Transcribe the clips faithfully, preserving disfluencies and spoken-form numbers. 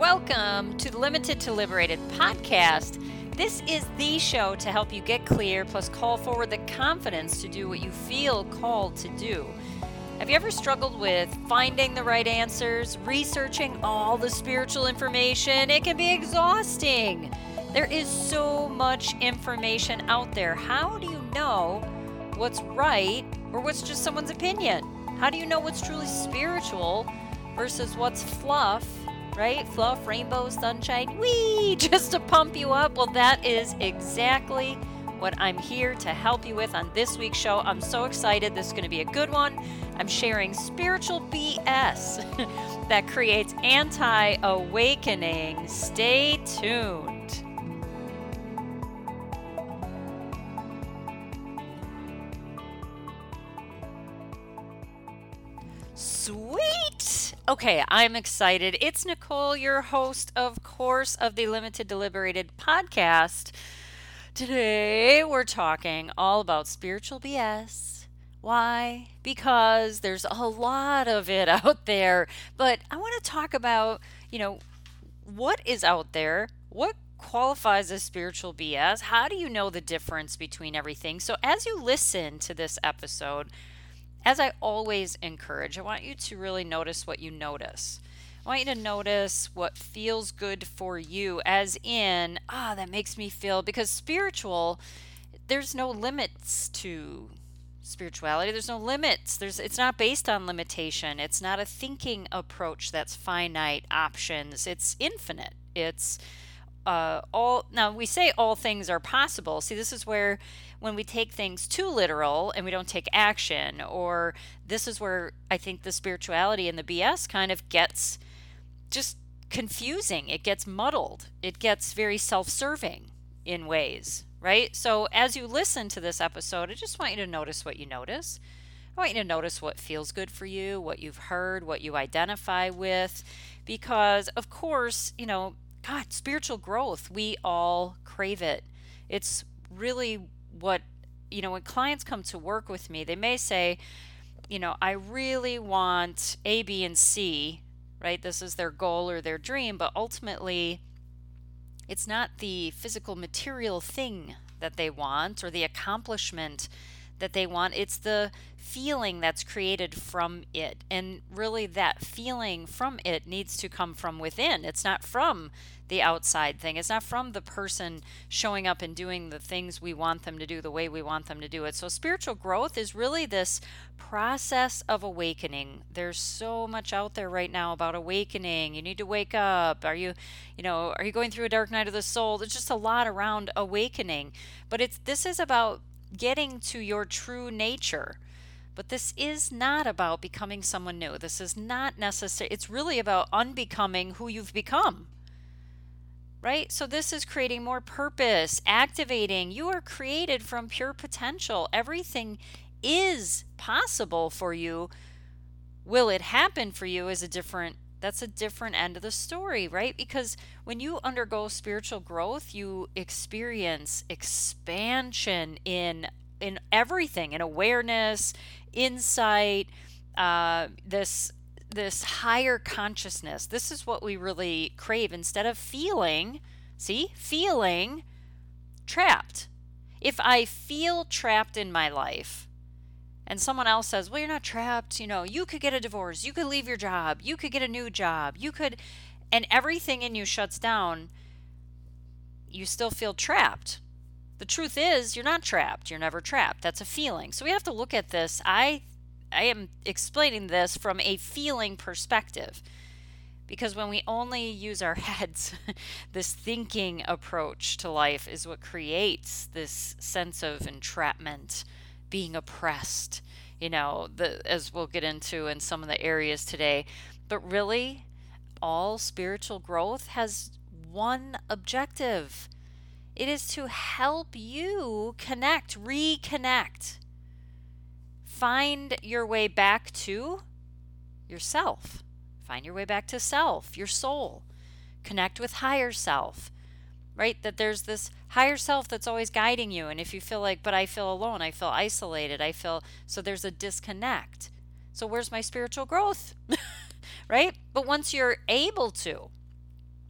Welcome to the Limited to Liberated podcast. This is the show to help you get clear, plus call forward the confidence to do what you feel called to do. Have you ever struggled with finding the right answers, researching all the spiritual information? It can be exhausting. There is so much information out there. How do you know what's right or what's just someone's opinion? How do you know what's truly spiritual versus what's fluff? Right? Fluff, rainbows, sunshine, wee, just to pump you up. Well, that is exactly what I'm here to help you with on this week's show. I'm so excited. This is going to be a good one. I'm sharing spiritual B S that creates anti-awakening. Stay tuned. Sweet! Okay, I'm excited. It's Nicole, your host, of course, of the Limited to Liberated podcast. Today, we're talking all about spiritual B S. Why? Because there's a lot of it out there. But I want to talk about, you know, what is out there? What qualifies as spiritual B S? How do you know the difference between everything? So as you listen to this episode, as I always encourage, I want you to really notice what you notice. I want you to notice what feels good for you, as in, ah, that makes me feel, because spiritual, there's no limits to spirituality. There's no limits. There's, it's not based on limitation. It's not a thinking approach that's finite options. It's infinite. It's uh, all, now we say all things are possible. See, this is where when we take things too literal and we don't take action, or this is where I think the spirituality and the B S kind of gets just confusing. It gets muddled. It gets very self-serving in ways, right? So as you listen to this episode, I just want you to notice what you notice. I want you to notice what feels good for you, what you've heard, what you identify with, because of course, you know, God, spiritual growth, we all crave it. It's really what, you know, when clients come to work with me, they may say, you know, I really want A, B, and C, right? This is their goal or their dream, but ultimately it's not the physical material thing that they want or the accomplishment that they want. It's the feeling that's created from it. And really that feeling from it needs to come from within. It's not from the outside thing. It's not from the person showing up and doing the things we want them to do the way we want them to do it. So spiritual growth is really this process of awakening. There's so much out there right now about awakening. You need to wake up. Are you, you know, are you going through a dark night of the soul? There's just a lot around awakening. But it's this is about getting to your true nature. But this is not about becoming someone new. This is not necessary. It's really about unbecoming who you've become. Right? So this is creating more purpose, activating. You are created from pure potential. Everything is possible for you. Will it happen for you is a different, that's a different end of the story, right? Because when you undergo spiritual growth, you experience expansion in in everything, in awareness, insight, uh, this this higher consciousness. This is what we really crave instead of feeling, see, feeling trapped. If I feel trapped in my life and someone else says, well, you're not trapped, you know, you could get a divorce, you could leave your job, you could get a new job, you could, and everything in you shuts down, you still feel trapped. The truth is, you're not trapped. You're never trapped. That's a feeling. So we have to look at this. I I am explaining this from a feeling perspective, because when we only use our heads, this thinking approach to life is what creates this sense of entrapment, being oppressed, you know, the, as we'll get into in some of the areas today. But really, all spiritual growth has one objective. It is to help you connect, reconnect. Find your way back to yourself. Find your way back to self, your soul. Connect with higher self, right? That there's this higher self that's always guiding you. And if you feel like, but I feel alone, I feel isolated, I feel, so there's a disconnect. So where's my spiritual growth? Right? But once you're able to,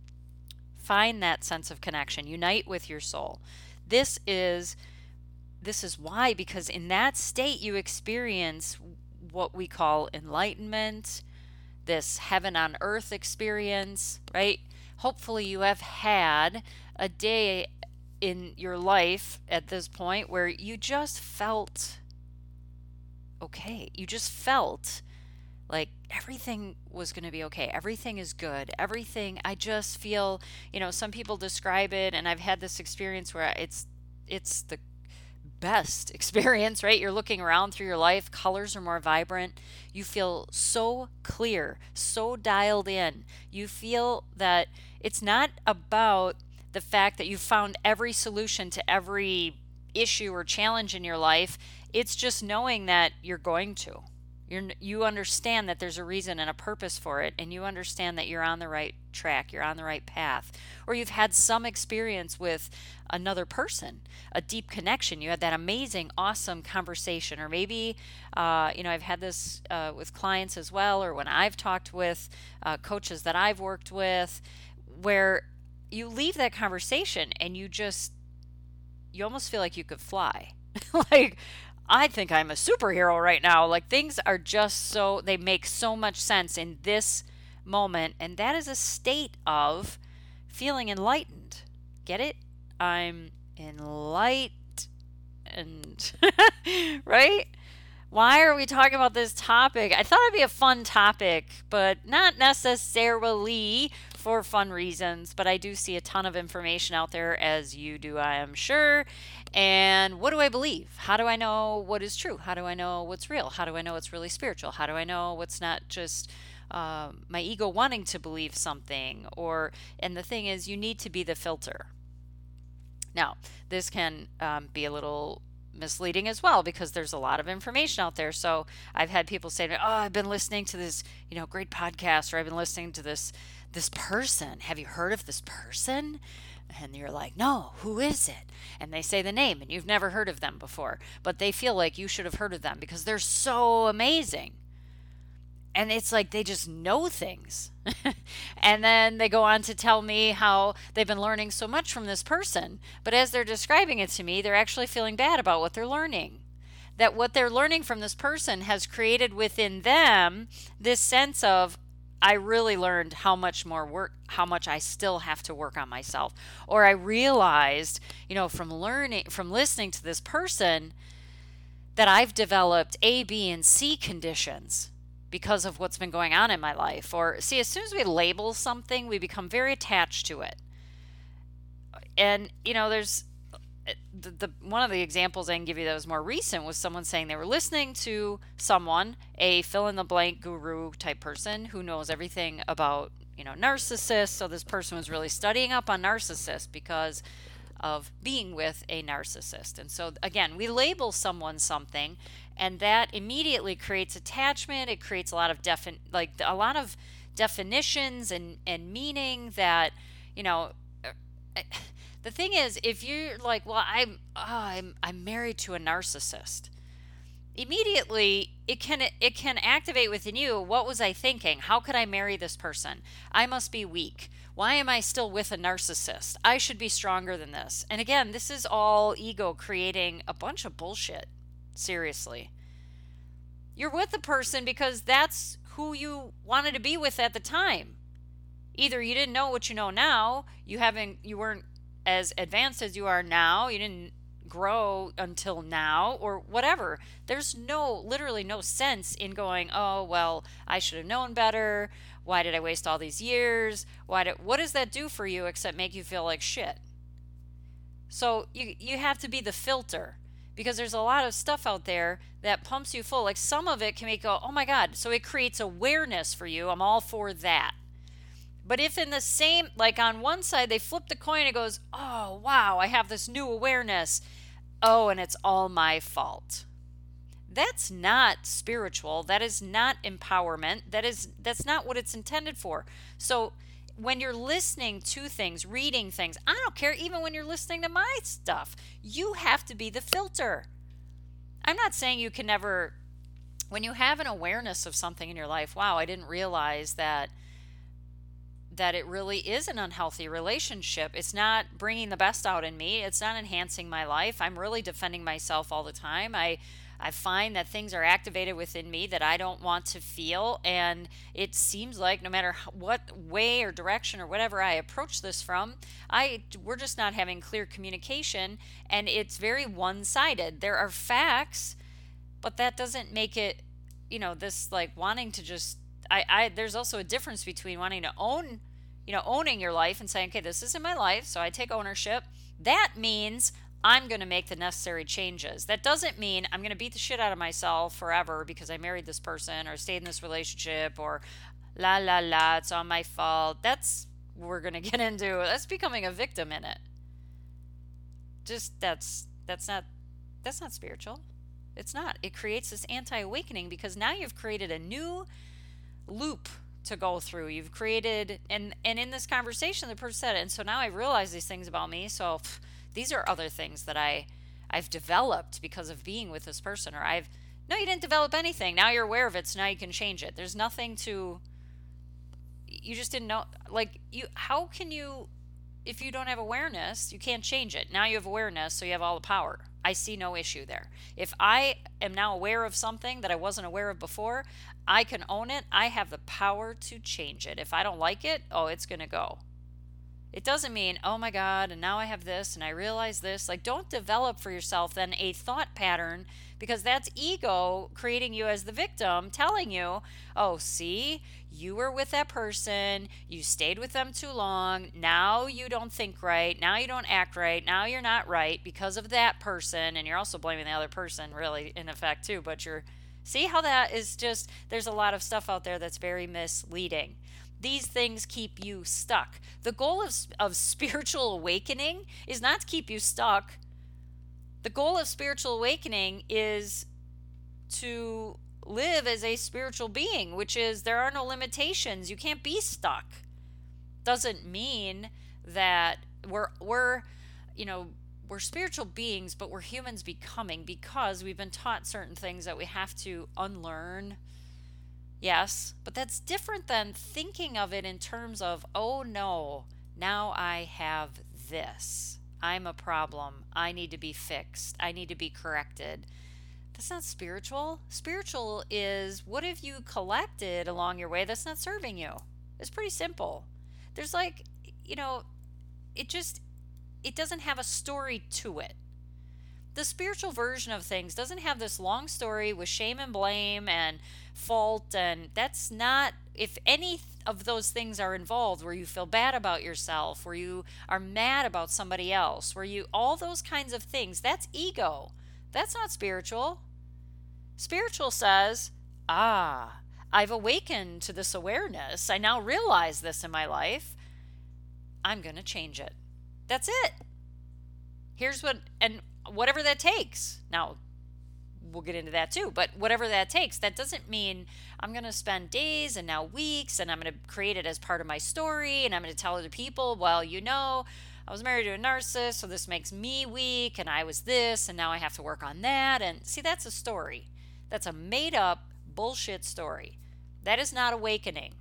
Find that sense of connection. Unite with your soul. This is this is why, because in that state you experience what we call enlightenment, this heaven on earth experience, right? Hopefully you have had a day in your life at this point where you just felt okay. You just felt like everything was going to be okay. Everything is good. Everything, I just feel, you know, some people describe it, and I've had this experience where it's it's the best experience, right? You're looking around through your life, colors are more vibrant. You feel so clear, so dialed in. You feel that it's not about the fact that you found every solution to every issue or challenge in your life. It's just knowing that you're going to. You're, you understand that there's a reason and a purpose for it, and you understand that you're on the right track, you're on the right path. Or you've had some experience with another person, a deep connection. You had that amazing, awesome conversation. Or maybe, uh, you know, I've had this uh, with clients as well, or when I've talked with uh, coaches that I've worked with, where you leave that conversation and you just, you almost feel like you could fly. Like, I think I'm a superhero right now. Like, things are just so, they make so much sense in this moment. And that is a state of feeling enlightened. Get it? I'm enlightened. Right? Why are we talking about this topic? I thought it'd be a fun topic, but not necessarily for fun reasons. But I do see a ton of information out there, as you do, I am sure. And what do I believe? How do I know what is true? How do I know what's real? How do I know what's really spiritual? How do I know what's not just uh, my ego wanting to believe something? Or, and the thing is, you need to be the filter. Now, this can um, be a little misleading as well, because there's a lot of information out there. So I've had people say to me, oh, I've been listening to this, you know, great podcast, or I've been listening to this this person. Have you heard of this person? And you're like, no, who is it? And they say the name, and you've never heard of them before, but they feel like you should have heard of them because they're so amazing. And it's like they just know things. And then they go on to tell me how they've been learning so much from this person. But as they're describing it to me, they're actually feeling bad about what they're learning. That what they're learning from this person has created within them this sense of, I really learned how much more work, how much I still have to work on myself. Or I realized, you know, from learning, from listening to this person, that I've developed A, B, and C conditions because of what's been going on in my life. Or, see, as soon as we label something, we become very attached to it. And, you know, there's the, the one of the examples I can give you that was more recent was someone saying they were listening to someone, a fill-in-the-blank guru type person who knows everything about, you know, narcissists. So this person was really studying up on narcissists because of being with a narcissist. And so, again, we label someone something, and that immediately creates attachment. It creates a lot of defin like a lot of definitions and and meaning that, you know. The thing is, if you're like, well, I'm oh, I'm I'm married to a narcissist, immediately it can it can activate within you, what was I thinking? How could I marry this person? I must be weak. Why am I still with a narcissist? I should be stronger than this. And again, this is all ego creating a bunch of bullshit. Seriously. You're with the person because that's who you wanted to be with at the time. Either you didn't know what you know now, you haven't you weren't as advanced as you are now, you didn't grow until now, or whatever. There's no, literally no sense in going, oh, well, I should have known better. Why did I waste all these years? Why did, what does that do for you except make you feel like shit? So you, you have to be the filter, because there's a lot of stuff out there that pumps you full. Like, some of it can make you go, oh my God. So it creates awareness for you. I'm all for that. But if in the same, like on one side, they flip the coin, it goes, oh, wow, I have this new awareness. Oh, and it's all my fault. That's not spiritual. That is not empowerment. That is, that's not what it's intended for. So when you're listening to things, reading things, I don't care, even when you're listening to my stuff, you have to be the filter. I'm not saying you can never, when you have an awareness of something in your life, wow, I didn't realize that that it really is an unhealthy relationship. It's not bringing the best out in me. It's not enhancing my life. I'm really defending myself all the time. I I find that things are activated within me that I don't want to feel, and it seems like no matter what way or direction or whatever I approach this from, I we're just not having clear communication, and it's very one-sided. There are facts, but that doesn't make it, you know, this like wanting to just I, I there's also a difference between wanting to own, you know, owning your life and saying, okay, this isn't my life, so I take ownership. That means I'm going to make the necessary changes. That doesn't mean I'm going to beat the shit out of myself forever because I married this person or stayed in this relationship or la la la, it's all my fault. That's we're going to get into. That's becoming a victim in it. Just that's that's not that's not spiritual. It's not. It creates this anti-awakening because now you've created a new loop to go through. You've created, and and in this conversation, the person said, and so now I realize these things about me. So pff, these are other things that I I've developed because of being with this person, or I've no, you didn't develop anything. Now you're aware of it, so now you can change it. There's nothing to. You just didn't know. Like you, how can you? If you don't have awareness, you can't change it. Now you have awareness, so you have all the power. I see no issue there. If I am now aware of something that I wasn't aware of before, I can own it. I have the power to change it. If I don't like it, oh, it's going to go. It doesn't mean, oh my God, and now I have this and I realize this. Like, don't develop for yourself then a thought pattern because that's ego creating you as the victim, telling you, oh, see, you were with that person, you stayed with them too long, now you don't think right, now you don't act right, now you're not right because of that person, and you're also blaming the other person really in effect too, but you're, see how that is just, there's a lot of stuff out there that's very misleading. These things keep you stuck. The goal of, of spiritual awakening is not to keep you stuck. The goal of spiritual awakening is to live as a spiritual being, which is there are no limitations. You can't be stuck. Doesn't mean that we're we're you know we're spiritual beings, but we're humans becoming because we've been taught certain things that we have to unlearn. Yes, but that's different than thinking of it in terms of, oh no, now I have this. I'm a problem. I need to be fixed. I need to be corrected. That's not spiritual. Spiritual is what have you collected along your way that's not serving you? It's pretty simple. There's like, you know, it just, it doesn't have a story to it. The spiritual version of things doesn't have this long story with shame and blame and fault, and that's not, if any of those things are involved where you feel bad about yourself, where you are mad about somebody else, where you, all those kinds of things, that's ego. That's not spiritual. Spiritual says, ah, I've awakened to this awareness. I now realize this in my life. I'm going to change it. That's it. Here's what, and whatever that takes. Now, we'll get into that too, but whatever that takes, that doesn't mean I'm going to spend days and now weeks and I'm going to create it as part of my story and I'm going to tell other people, well, you know, I was married to a narcissist, so this makes me weak and I was this and now I have to work on that. And see, that's a story. That's a made up bullshit story. That is not awakening.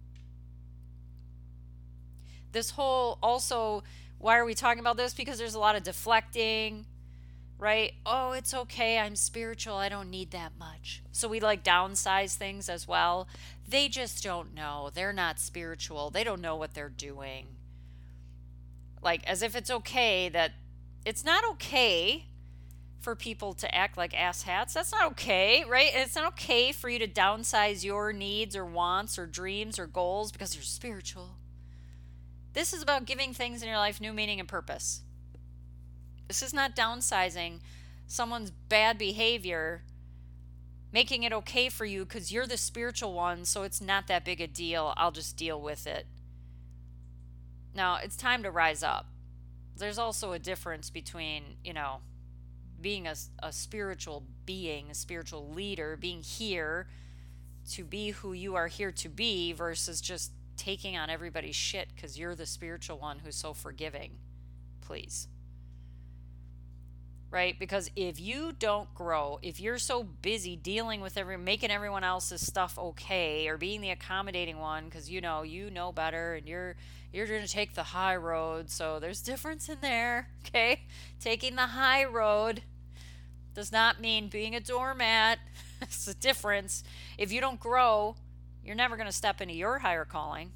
This whole also, why are we talking about this? Because there's a lot of deflecting, right? Oh, it's okay. I'm spiritual. I don't need that much. So we like downsize things as well. They just don't know. They're not spiritual. They don't know what they're doing. Like as if it's okay that it's not okay for people to act like asshats. That's not okay, right? And it's not okay for you to downsize your needs or wants or dreams or goals because you're spiritual. This is about giving things in your life new meaning and purpose. This is not downsizing someone's bad behavior, making it okay for you because you're the spiritual one, so it's not that big a deal. I'll just deal with it. Now, it's time to rise up. There's also a difference between, you know, being a, a spiritual being, a spiritual leader, being here to be who you are here to be versus just taking on everybody's shit because you're the spiritual one who's so forgiving. Please. right? Because if you don't grow, if you're so busy dealing with every making everyone else's stuff okay or being the accommodating one because you know you know better and you're you're going to take the high road. So there's difference in there, okay? Taking the high road does not mean being a doormat. It's a difference. If you don't grow, you're never going to step into your higher calling.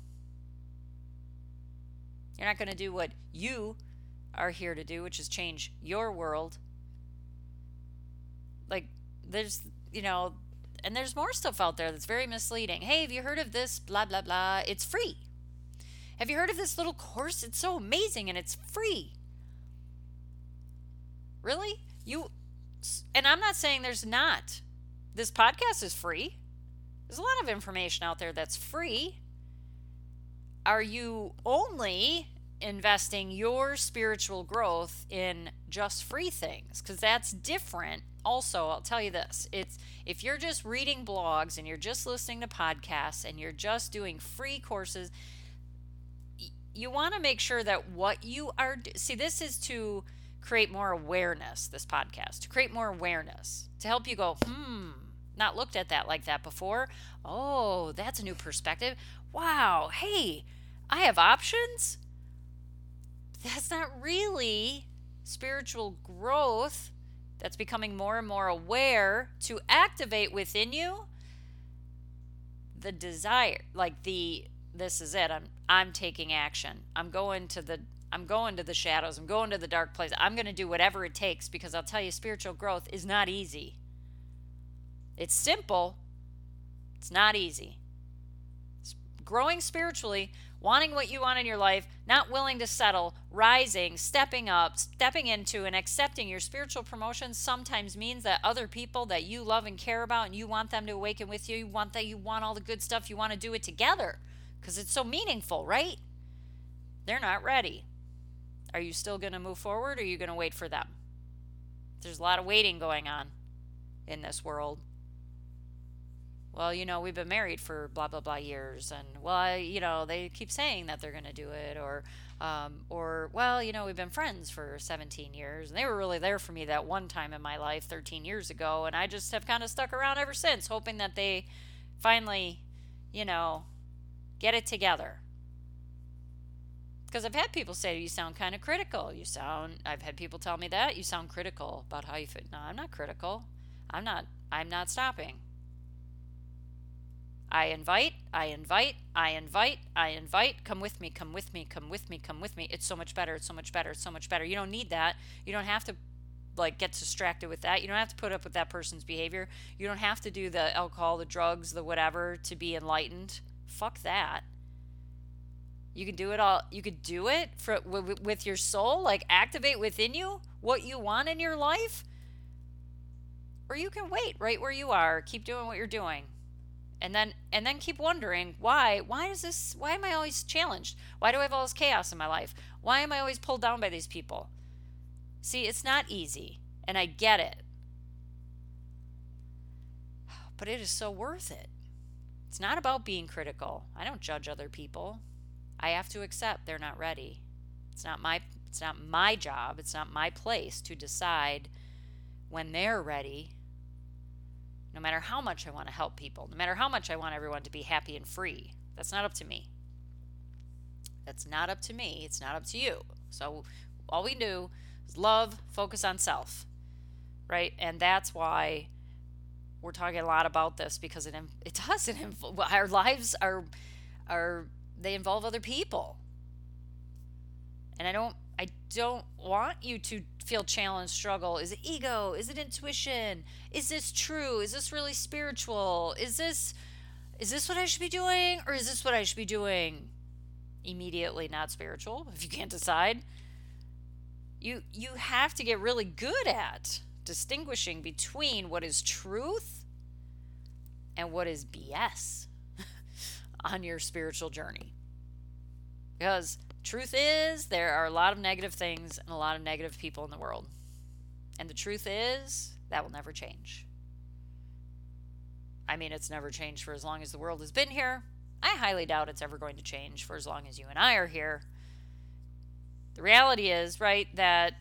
You're not going to do what you are here to do, which is change your world. Like, there's, you know, and there's more stuff out there that's very misleading. Hey, have you heard of this? Blah, blah, blah. It's free. Have you heard of this little course? It's so amazing and it's free. Really? You, and I'm not saying there's not. This podcast is free. There's a lot of information out there that's free. Are you only investing your spiritual growth in just free things? Because that's different. Also, I'll tell you this. It's if you're just reading blogs and you're just listening to podcasts and you're just doing free courses, you want to make sure that what you are see this is to create more awareness, this podcast, to create more awareness, to help you go, hmm, not looked at that like that before. Oh, that's a new perspective. Wow, hey, I have options? That's not really spiritual growth. That's becoming more and more aware to activate within you the desire, like the this is it. I'm I'm taking action. I'm going to the I'm going to the shadows. I'm going to the dark place. I'm going to do whatever it takes because I'll tell you spiritual growth is not easy. It's simple. It's not easy. It's growing spiritually, wanting what you want in your life, not willing to settle, rising, stepping up, stepping into and accepting your spiritual promotion sometimes means that other people that you love and care about and you want them to awaken with you, you want that you want all the good stuff, you want to do it together because it's so meaningful, right? They're not ready. Are you still going to move forward or are you going to wait for them? There's a lot of waiting going on in this world. Well, you know, we've been married for blah, blah, blah years. And, well, I, you know, they keep saying that they're going to do it. Or, um, or, well, you know, we've been friends for seventeen years. And they were really there for me that one time in my life thirteen years ago. And I just have kind of stuck around ever since, hoping that they finally, you know, get it together. Because I've had people say, you sound kind of critical. You sound, I've had people tell me that. You sound critical about how you fit. No, I'm not critical. I'm not, I'm not stopping. I invite, I invite, I invite, I invite. Come with me, come with me, come with me, come with me. It's so much better, it's so much better, it's so much better. You don't need that. You don't have to like get distracted with that. You don't have to put up with that person's behavior. You don't have to do the alcohol, the drugs, the whatever to be enlightened. Fuck that. You can do it all. You could do it for with your soul, like activate within you what you want in your life. Or you can wait right where you are. Keep doing what you're doing. And then and then keep wondering why why is this why am I always challenged? Why do I have all this chaos in my life? Why am I always pulled down by these people? See, it's not easy, and I get it. But it is so worth it. It's not about being critical. I don't judge other people. I have to accept they're not ready. It's not my it's not my job, it's not my place to decide when they're ready. No matter how much I want to help people, no matter how much I want everyone to be happy and free, that's not up to me. That's not up to me. It's not up to you. So all we do is love, focus on self, right? And that's why we're talking a lot about this because it it does. It our lives are are they involve other people, and I don't I don't want you to feel challenged, struggle. Is it ego? Is it intuition? Is this true? Is this really spiritual? Is this is this what I should be doing or is this what I should be doing? Immediately not spiritual if you can't decide. You you have to get really good at distinguishing between what is truth and what is B S on your spiritual journey. Because truth is, there are a lot of negative things and a lot of negative people in the world. And the truth is, that will never change. I mean, it's never changed for as long as the world has been here. I highly doubt it's ever going to change for as long as you and I are here. The reality is, right, that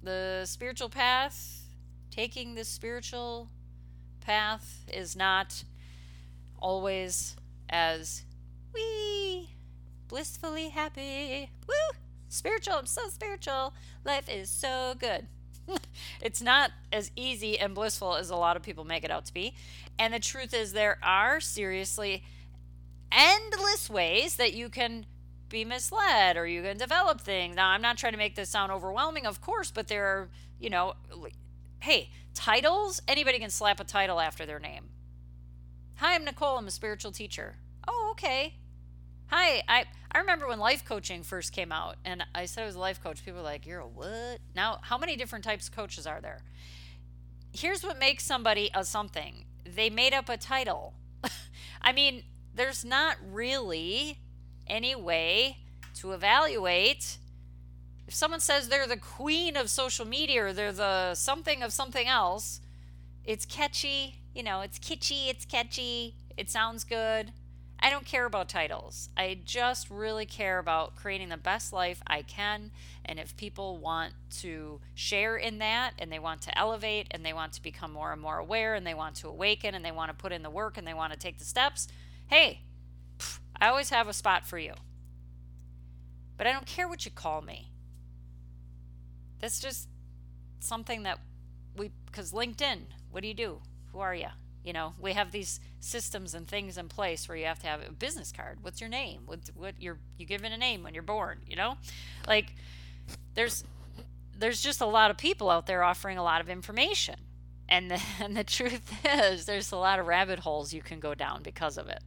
The spiritual path, taking the spiritual path is not always as wee blissfully happy. Woo! Spiritual, I'm so spiritual. Life is so good. It's not as easy and blissful as a lot of people make it out to be. And the truth is, there are seriously endless ways that you can be misled or you can develop things. Now, I'm not trying to make this sound overwhelming, of course, but there are, you know, hey, titles, anybody can slap a title after their name. Hi, I'm Nicole. I'm a spiritual teacher. Oh, okay. Hi, I, I remember when life coaching first came out and I said I was a life coach. People were like, you're a what? Now, how many different types of coaches are there? Here's what makes somebody a something. They made up a title. I mean, there's not really any way to evaluate. If someone says they're the queen of social media or they're the something of something else, it's catchy, you know, it's kitschy, it's catchy, it sounds good. I don't care about titles. I just really care about creating the best life I can. And if people want to share in that and they want to elevate and they want to become more and more aware and they want to awaken and they want to put in the work and they want to take the steps, hey, I always have a spot for you. But I don't care what you call me. That's just something that we, because LinkedIn, what do you do? Who are you? You know, we have these systems and things in place where you have to have a business card. What's your name? What what you're you given a name when you're born, you know? Like there's there's just a lot of people out there offering a lot of information. And the, and the truth is there's a lot of rabbit holes you can go down because of it.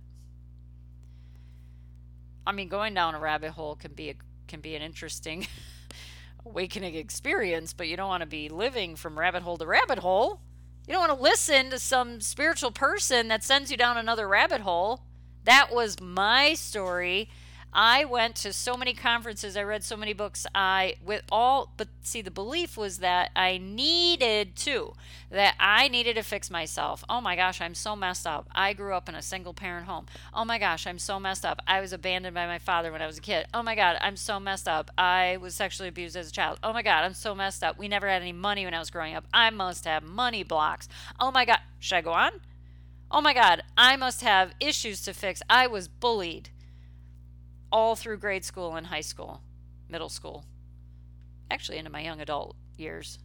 I mean, going down a rabbit hole can be a, can be an interesting awakening experience, but you don't want to be living from rabbit hole to rabbit hole. You don't want to listen to some spiritual person that sends you down another rabbit hole. That was my story. I went to so many conferences. I read so many books. I with all, but see, the belief was that I needed to, that I needed to fix myself. Oh my gosh, I'm so messed up. I grew up in a single parent home. Oh my gosh, I'm so messed up. I was abandoned by my father when I was a kid. Oh my God, I'm so messed up. I was sexually abused as a child. Oh my God, I'm so messed up. We never had any money when I was growing up. I must have money blocks. Oh my God, should I go on? Oh my God, I must have issues to fix. I was bullied all through grade school and high school, middle school, actually into my young adult years.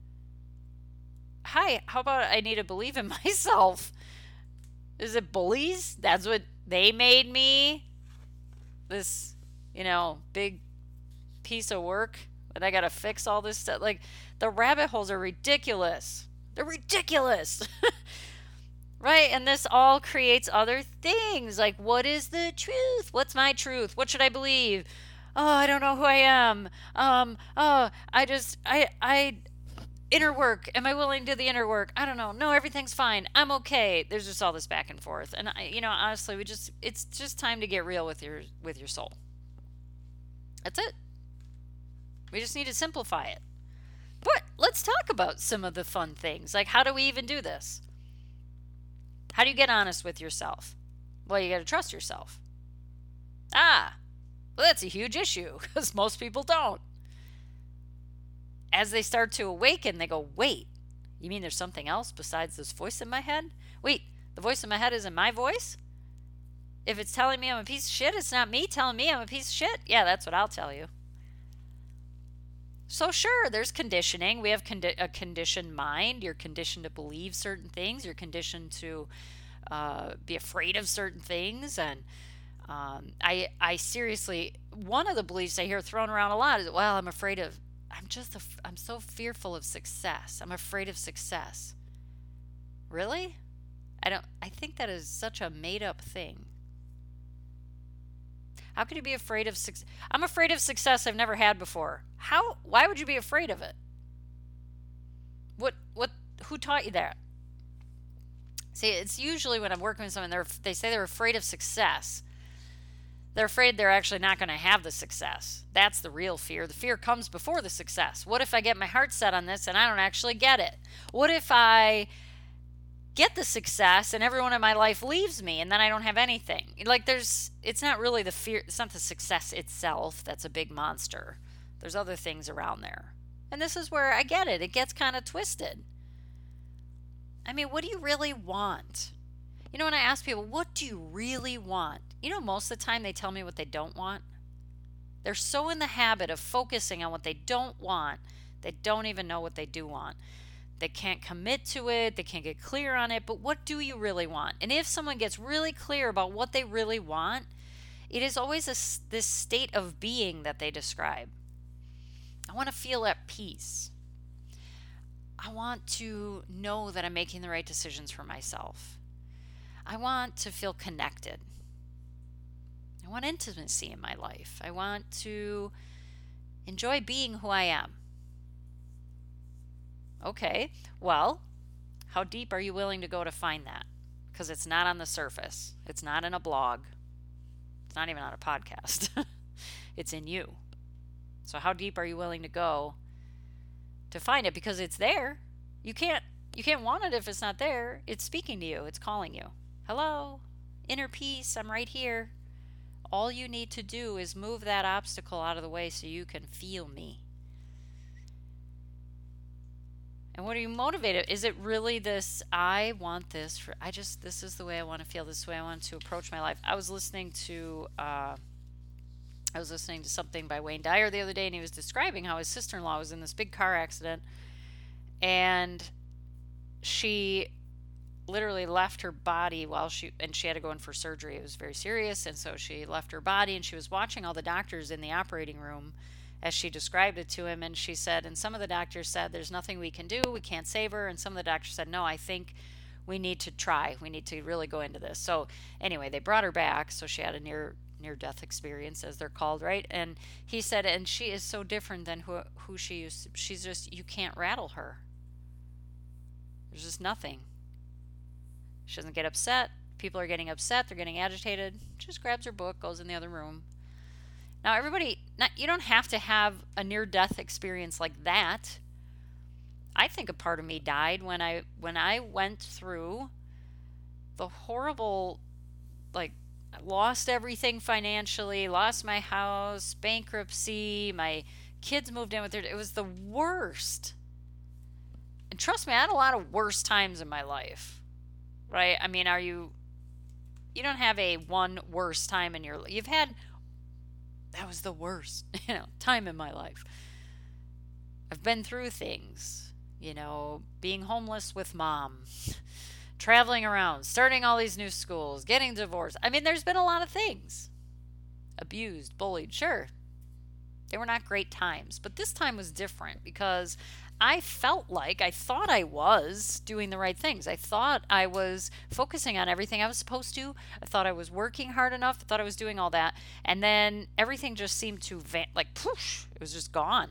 Hi, how about I need to believe in myself? Is it bullies? That's what they made me? This, you know, big piece of work that I got to fix all this stuff. Like, the rabbit holes are ridiculous. They're ridiculous. Right? And this all creates other things. Like, what is the truth? What's my truth? What should I believe? Oh, I don't know who I am. Um, oh, I just, I, I, inner work. Am I willing to do the inner work? I don't know. No, everything's fine. I'm okay. There's just all this back and forth. And I, you know, honestly, we just, it's just time to get real with your, with your soul. That's it. We just need to simplify it. But let's talk about some of the fun things. Like, how do we even do this? How do you get honest with yourself? Well, you got to trust yourself. Ah, well, that's a huge issue because most people don't. As they start to awaken, they go, wait, you mean there's something else besides this voice in my head? Wait, the voice in my head isn't my voice? If it's telling me I'm a piece of shit, it's not me telling me I'm a piece of shit? Yeah, that's what I'll tell you. So sure, there's conditioning. We have condi- a conditioned mind. You're conditioned to believe certain things. You're conditioned to uh, be afraid of certain things. And um, I, I seriously, one of the beliefs I hear thrown around a lot is, well, I'm afraid of, I'm just, a, I'm so fearful of success. I'm afraid of success. Really? I don't, I think that is such a made up thing. How could you be afraid of success? I'm afraid of success I've never had before. How? Why would you be afraid of it? What? What? Who taught you that? See, it's usually when I'm working with someone, they're, they say they're afraid of success. They're afraid they're actually not going to have the success. That's the real fear. The fear comes before the success. What if I get my heart set on this and I don't actually get it? What if I get the success and everyone in my life leaves me and then I don't have anything? Like, there's, it's not really the fear, it's not the success itself that's a big monster. There's other things around there. And this is where I get it. It gets kind of twisted. I mean, what do you really want? You know, when I ask people, what do you really want? You know, most of the time they tell me what they don't want. They're so in the habit of focusing on what they don't want, they don't even know what they do want. They can't commit to it, they can't get clear on it, but what do you really want? And if someone gets really clear about what they really want, it is always a, this state of being that they describe. I want to feel at peace. I want to know that I'm making the right decisions for myself. I want to feel connected. I want intimacy in my life. I want to enjoy being who I am. Okay, well, how deep are you willing to go to find that? Because it's not on the surface. It's not in a blog. It's not even on a podcast. It's in you. So how deep are you willing to go to find it? Because it's there. You can't you can't want it if it's not there. It's speaking to you. It's calling you. Hello, inner peace. I'm right here. All you need to do is move that obstacle out of the way so you can feel me. And what are you motivated? Is it really this, I want this, for, I just, this is the way I want to feel, this is the way I want to approach my life. I was listening to, uh, I was listening to something by Wayne Dyer the other day, and he was describing how his sister-in-law was in this big car accident, and she literally left her body while she, and she had to go in for surgery. It was very serious, and so she left her body, and she was watching all the doctors in the operating room as she described it to him, and she said, and some of the doctors said, there's nothing we can do, we can't save her, and some of the doctors said, no, I think we need to try, we need to really go into this. So anyway, they brought her back, so she had a near near death experience, as they're called, right? And he said, and she is so different than who who she used to, she's just, you can't rattle her. There's just nothing. She doesn't get upset. People are getting upset, they're getting agitated. She just grabs her book, goes in the other room. Now, everybody, not, you don't have to have a near-death experience like that. I think a part of me died when I when I went through the horrible, like, I lost everything financially, lost my house, bankruptcy, my kids moved in with their, it was the worst. And trust me, I had a lot of worse times in my life, right? I mean, are you, you don't have a one worst time in your life. You've had, that was the worst, you know, time in my life. I've been through things, you know, being homeless with mom, traveling around, starting all these new schools, getting divorced. I mean, there's been a lot of things. Abused, bullied, sure. They were not great times, but this time was different because I felt like, I thought I was doing the right things. I thought I was focusing on everything I was supposed to. I thought I was working hard enough. I thought I was doing all that. And then everything just seemed to, van- like, poosh, it was just gone.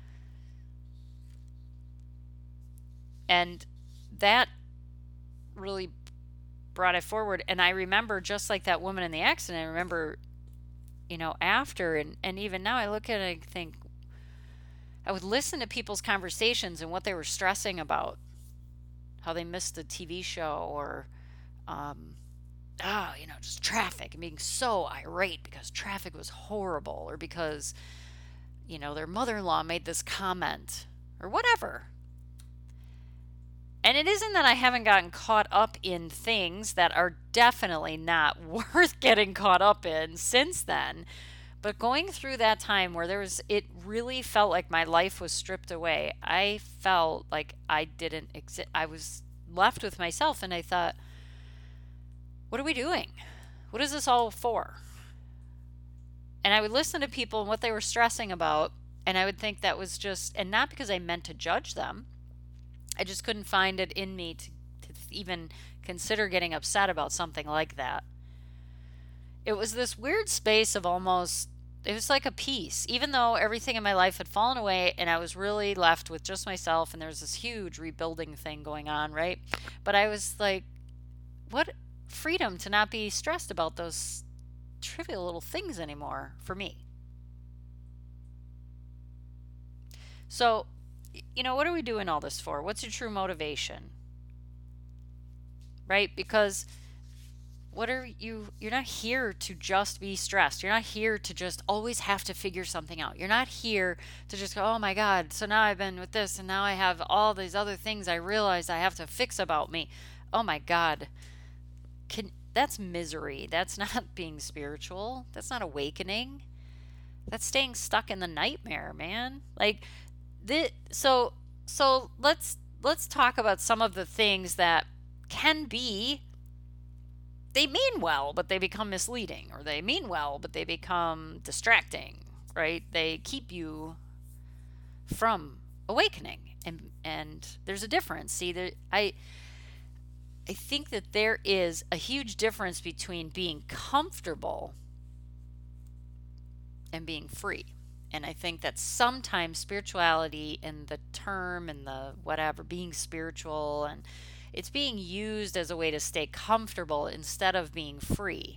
And that really brought it forward. And I remember, just like that woman in the accident, I remember, you know, after, and, and even now I look at it and think, I would listen to people's conversations and what they were stressing about, how they missed the T V show, or, um, oh, you know, just traffic, and being so irate because traffic was horrible, or because, you know, their mother-in-law made this comment, or whatever. And it isn't that I haven't gotten caught up in things that are definitely not worth getting caught up in since then. But going through that time where there was, it really felt like my life was stripped away. I felt like I didn't exist. I was left with myself, and I thought, what are we doing? What is this all for? And I would listen to people and what they were stressing about, and I would think that was just, and not because I meant to judge them. I just couldn't find it in me to, to even consider getting upset about something like that. It was this weird space of almost, it was like a peace, even though everything in my life had fallen away and I was really left with just myself, and there was this huge rebuilding thing going on, right? But I was like, what freedom to not be stressed about those trivial little things anymore for me. So, you know, what are we doing all this for? What's your true motivation? Right? Because what are you you're not here to just be stressed. You're not here to just always have to figure something out. You're not here to just go, oh my God, so now I've been with this and now I have all these other things I realize I have to fix about me. Oh my God. Can That's misery. That's not being spiritual. That's not awakening. That's staying stuck in the nightmare, man. Like this so so let's let's talk about some of the things that can be, they mean well, but they become misleading, or they mean well, but they become distracting, right? They keep you from awakening. And and there's a difference. See, there, I I think that there is a huge difference between being comfortable and being free. And I think that sometimes spirituality and the term and the whatever, being spiritual, and it's being used as a way to stay comfortable instead of being free.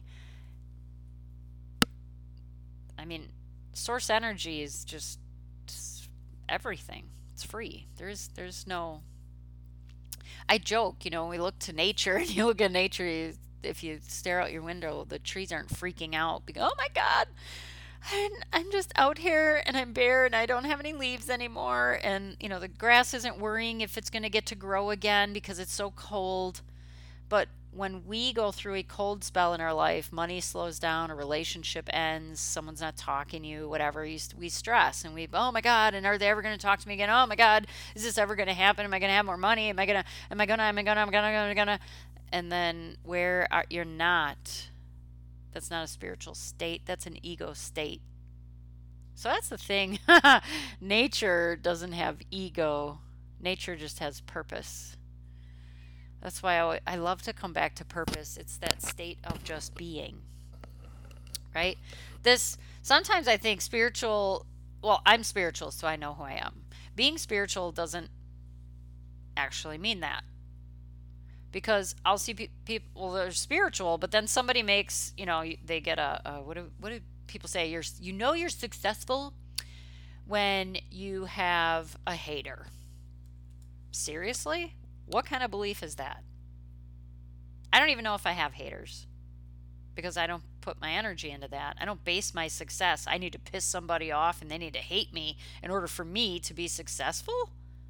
I mean, source energy is just, just everything. It's free. There's there's no, I joke, you know, we look to nature and you look at nature, you, if you stare out your window, the trees aren't freaking out because, oh my God, I'm, I'm just out here and I'm bare and I don't have any leaves anymore. And, you know, the grass isn't worrying if it's going to get to grow again because it's so cold. But when we go through a cold spell in our life, money slows down, a relationship ends, someone's not talking to you, whatever, you, we stress and we, oh my God, and are they ever going to talk to me again? Oh my God, is this ever going to happen? Am I going to have more money? Am I going to, am I going to, am I going to, am I going to, am I going to, and then where are, you're not. That's not a spiritual state. That's an ego state. So that's the thing. Nature doesn't have ego. Nature just has purpose. That's why I, always, I love to come back to purpose. It's that state of just being, right? This, sometimes I think spiritual, well, I'm spiritual, so I know who I am. Being spiritual doesn't actually mean that. Because I'll see pe- people, well, they're spiritual, but then somebody makes, you know, they get a, a what do what do people say? You're, you know, you're successful when you have a hater. Seriously? What kind of belief is that? I don't even know if I have haters because I don't put my energy into that. I don't base my success. I need to piss somebody off and they need to hate me in order for me to be successful.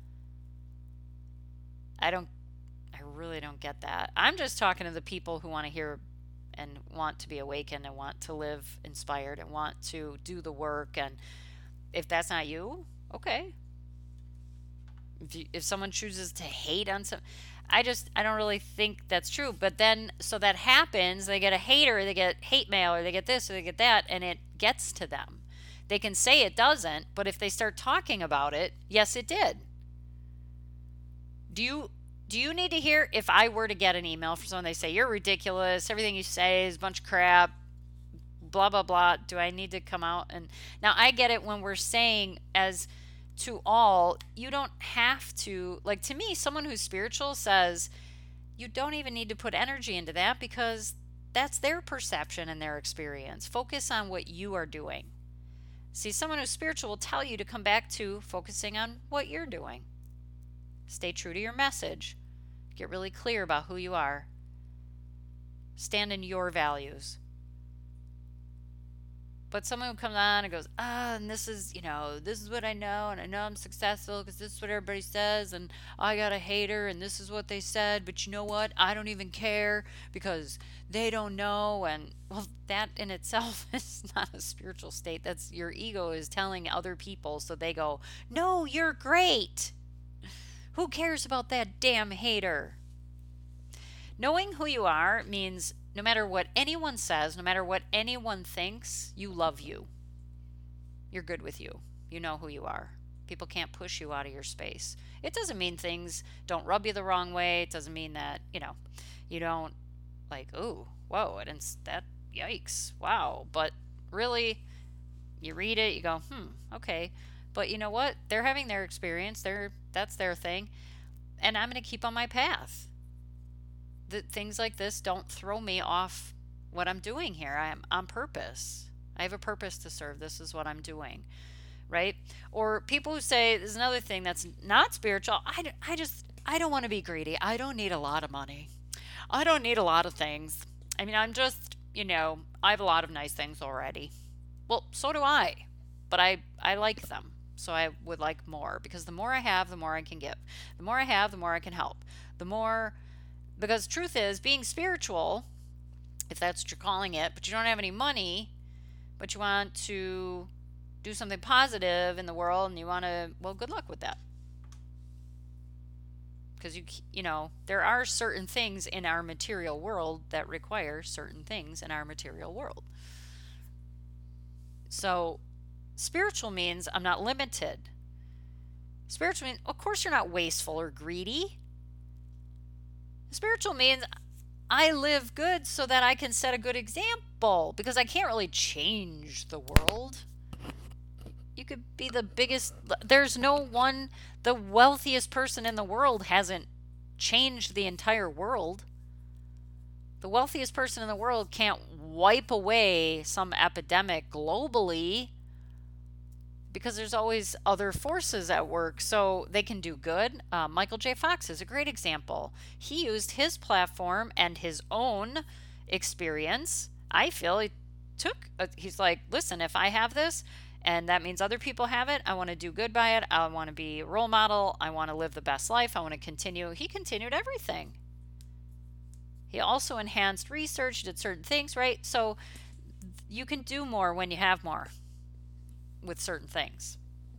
I don't. I really don't get that. I'm just talking to the people who want to hear and want to be awakened and want to live inspired and want to do the work. And if that's not you, okay. If you, if someone chooses to hate on some, I just, I don't really think that's true. But then, so that happens, they get a hater, they get hate mail, or they get this, or they get that, and it gets to them. They can say it doesn't, but if they start talking about it, yes, it did. Do you do you need to hear, if I were to get an email from someone, they say, you're ridiculous, everything you say is a bunch of crap, blah, blah, blah, do I need to come out? And now I get it when we're saying as to all, you don't have to, like, to me, someone who's spiritual says, you don't even need to put energy into that because that's their perception and their experience. Focus on what you are doing. See, someone who's spiritual will tell you to come back to focusing on what you're doing. Stay true to your message. Get really clear about who you are. Stand in your values. But someone who comes on and goes, ah, and this is, you know, this is what I know, and I know I'm successful because this is what everybody says, and I got a hater, and this is what they said, but you know what? I don't even care because they don't know. And, well, that in itself is not a spiritual state. That's your ego is telling other people, so they go, no, you're great. Who cares about that damn hater? Knowing who you are means no matter what anyone says, no matter what anyone thinks, you love you. You're good with you. You know who you are. People can't push you out of your space. It doesn't mean things don't rub you the wrong way. It doesn't mean that, you know, you don't like, oh, whoa, I didn't, that, yikes, wow. But really, you read it, you go, hmm, okay. But you know what? They're having their experience. They're, that's their thing. And I'm going to keep on my path. The, things like this don't throw me off what I'm doing here. I'm on purpose. I have a purpose to serve. This is what I'm doing. Right? Or people who say, there's another thing that's not spiritual. I, I just, I don't want to be greedy. I don't need a lot of money. I don't need a lot of things. I mean, I'm just, you know, I have a lot of nice things already. Well, so do I, but I I like them. So I would like more because the more I have, the more I can give. The more I have, the more I can help. The more because truth is being spiritual, if that's what you're calling it, but you don't have any money, but you want to do something positive in the world and you want to, well, good luck with that. Because you you know, there are certain things in our material world that require certain things in our material world. So spiritual means I'm not limited. Spiritual means, of course, you're not wasteful or greedy. Spiritual means I live good so that I can set a good example because I can't really change the world. You could be the biggest, there's no one, the wealthiest person in the world hasn't changed the entire world. The wealthiest person in the world can't wipe away some epidemic globally because there's always other forces at work. So they can do good. Uh, Michael J. Fox is a great example. He used his platform and his own experience. I feel he took, a, he's like, listen, if I have this, and that means other people have it, I want to do good by it. I want to be a role model. I want to live the best life. I want to continue. He continued everything. He also enhanced research, did certain things, right? So you can do more when you have more with certain things.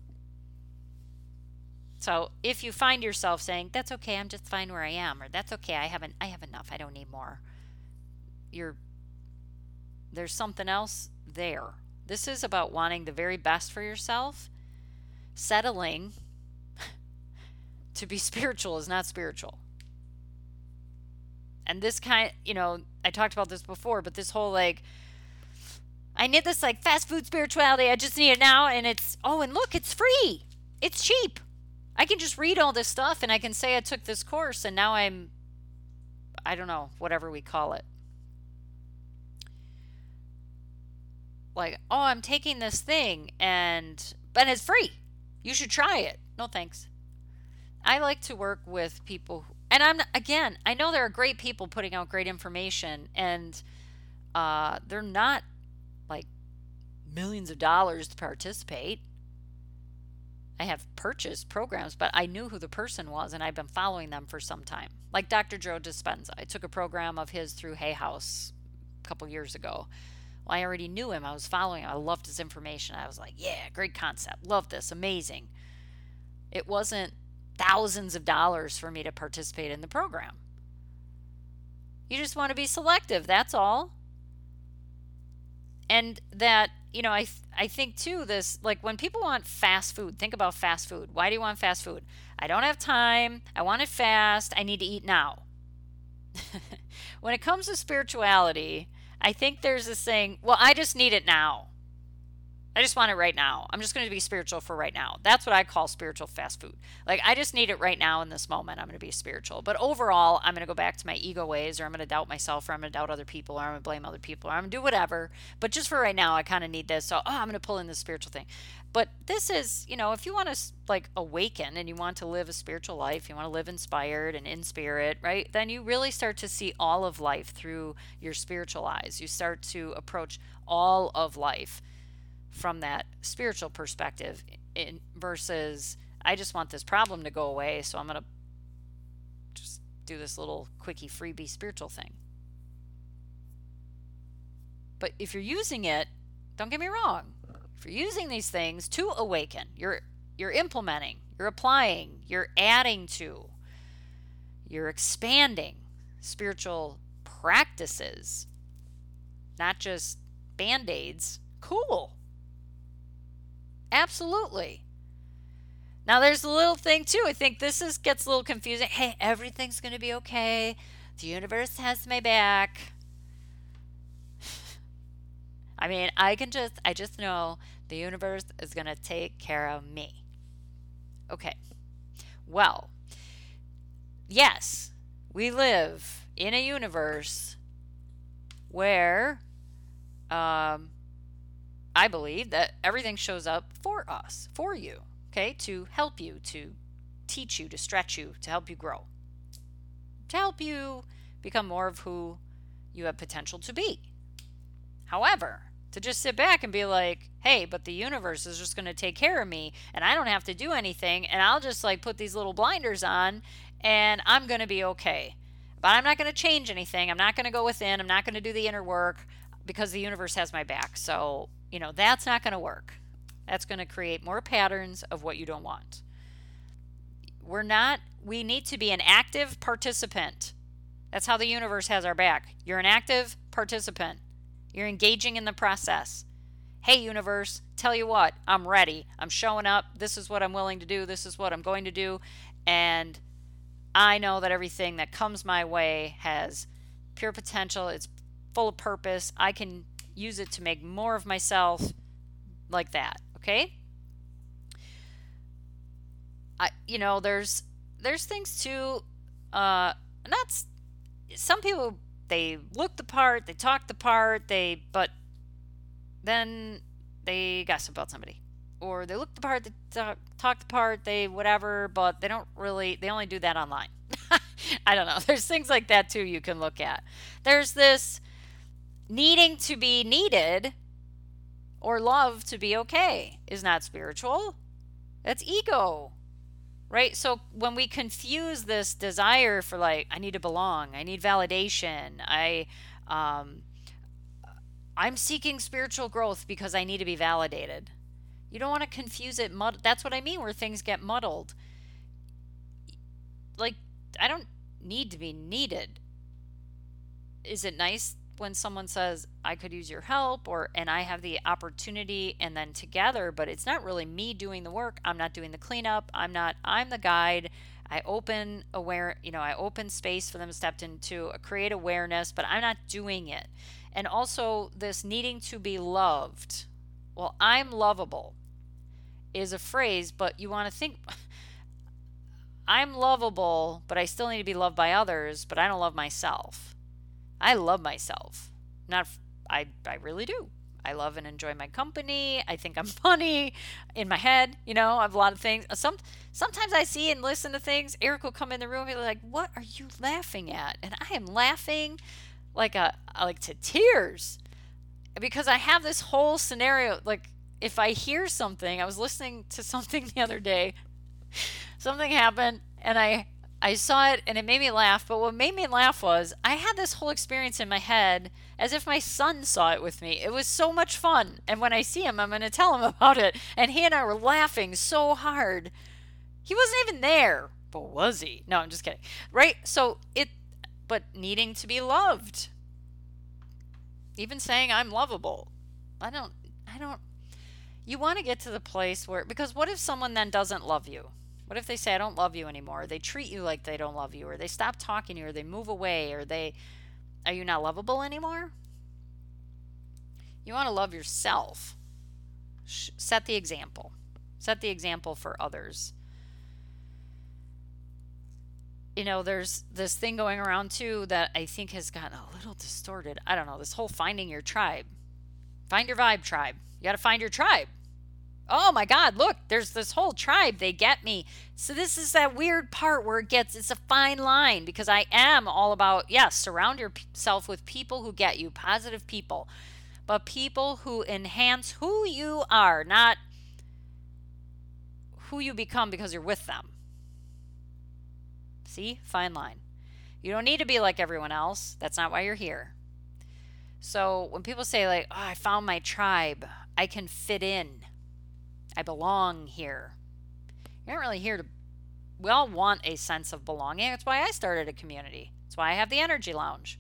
So if you find yourself saying, that's okay, I'm just fine where I am, or that's okay, I haven't I have enough, I don't need more. You're there's something else there. This is about wanting the very best for yourself. Settling to be spiritual is not spiritual. And this kind, you know, I talked about this before, but this whole like, I need this like fast food spirituality, I just need it now. And it's, oh, and look, it's free. It's cheap. I can just read all this stuff and I can say I took this course and now I'm, I don't know, whatever we call it. Like, oh, I'm taking this thing and, but it's free. You should try it. No, thanks. I like to work with people, who, and I'm, again, I know there are great people putting out great information and uh, they're not like millions of dollars to participate. I have purchased programs, but I knew who the person was and I've been following them for some time. Like Doctor Joe Dispenza. I took a program of his through Hay House a couple years ago. Well, I already knew him. I was following him. I loved his information. I was like, yeah, great concept. Love this. Amazing. It wasn't thousands of dollars for me to participate in the program. You just want to be selective. That's all. And that, you know, I, I think too, this, like when people want fast food, think about fast food. Why do you want fast food? I don't have time. I want it fast. I need to eat now. When it comes to spirituality, I think there's this saying, well, I just need it now. I just want it right now. I'm just going to be spiritual for right now. That's what I call spiritual fast food. Like, I just need it right now in this moment. I'm going to be spiritual. But overall, I'm going to go back to my ego ways, or I'm going to doubt myself, or I'm going to doubt other people, or I'm going to blame other people, or I'm going to do whatever. But just for right now, I kind of need this. So, oh, I'm going to pull in this spiritual thing. But this is, you know, if you want to, like, awaken and you want to live a spiritual life, you want to live inspired and in spirit, right? Then you really start to see all of life through your spiritual eyes. You start to approach all of life from that spiritual perspective in versus I just want this problem to go away, so I'm going to just do this little quickie freebie spiritual thing. But if you're using it, don't get me wrong, if you're using these things to awaken, you're you're implementing, you're applying, you're adding to, you're expanding spiritual practices, not just band-aids. Cool. Absolutely. Now there's a little thing too. I think this is gets a little confusing. Hey, everything's going to be okay. The universe has my back. I mean, I can just I just know the universe is going to take care of me. Okay. Well, yes, we live in a universe where um I believe that everything shows up for us, for you, okay, to help you, to teach you, to stretch you, to help you grow, to help you become more of who you have potential to be. However, to just sit back and be like, hey, but the universe is just going to take care of me and I don't have to do anything and I'll just like put these little blinders on and I'm going to be okay. But I'm not going to change anything. I'm not going to go within. I'm not going to do the inner work because the universe has my back. So, you know, that's not going to work. That's going to create more patterns of what you don't want. We're not, we need to be an active participant. That's how the universe has our back. You're an active participant. You're engaging in the process. Hey, universe, tell you what, I'm ready. I'm showing up. This is what I'm willing to do. This is what I'm going to do. And I know that everything that comes my way has pure potential. It's full of purpose. I can use it to make more of myself, like that. Okay? I, you know, there's there's things too. Uh, not some people. They look the part, they talk the part, they but then they gossip about somebody, or they look the part, they talk, talk the part, they whatever, but they don't really. They only do that online. I don't know. There's things like that too you can look at. There's this needing to be needed or love to be okay is not spiritual. That's ego. Right? So when we confuse this desire for like, I need to belong, I need validation, I, um, I'm seeking spiritual growth because I need to be validated. You don't want to confuse it. Mud- That's what I mean, where things get muddled. Like, I don't need to be needed. Is it nice when someone says, I could use your help, or and I have the opportunity, and then together, but it's not really me doing the work. I'm not doing the cleanup. I'm not, I'm the guide. I open aware, you know, I open space for them to step into, create awareness, but I'm not doing it. And also this needing to be loved. Well, I'm lovable is a phrase, but you want to think, I'm lovable, but I still need to be loved by others, but I don't love myself. I love myself. Not, I, I really do. I love and enjoy my company. I think I'm funny in my head. You know, I have a lot of things. Some, sometimes I see and listen to things. Eric will come in the room and be like, what are you laughing at? And I am laughing like a, like to tears because I have this whole scenario. Like if I hear something, I was listening to something the other day, something happened and I, I saw it and it made me laugh, but what made me laugh was I had this whole experience in my head as if my son saw it with me. It was so much fun. And when I see him, I'm going to tell him about it. And he and I were laughing so hard. He wasn't even there, but was he? No, I'm just kidding. Right? So it, but needing to be loved. Even saying I'm lovable. I don't, I don't, you want to get to the place where, because what if someone then doesn't love you? What if they say, I don't love you anymore? Or they treat you like they don't love you, or they stop talking to you, or they move away, or they, are you not lovable anymore? You want to love yourself. Set the example. Set the example for others. You know, there's this thing going around too that I think has gotten a little distorted. I don't know, this whole finding your tribe. Find your vibe tribe. You got to find your tribe. Oh my God, look, there's this whole tribe. They get me. So this is that weird part where it gets, it's a fine line because I am all about, yes, surround yourself with people who get you, positive people, but people who enhance who you are, not who you become because you're with them. See? Fine line. You don't need to be like everyone else. That's not why you're here. So when people say like, oh, I found my tribe, I can fit in. I belong here. You're not really here to, we all want a sense of belonging. That's why I started a community. That's why I have the Energy Lounge.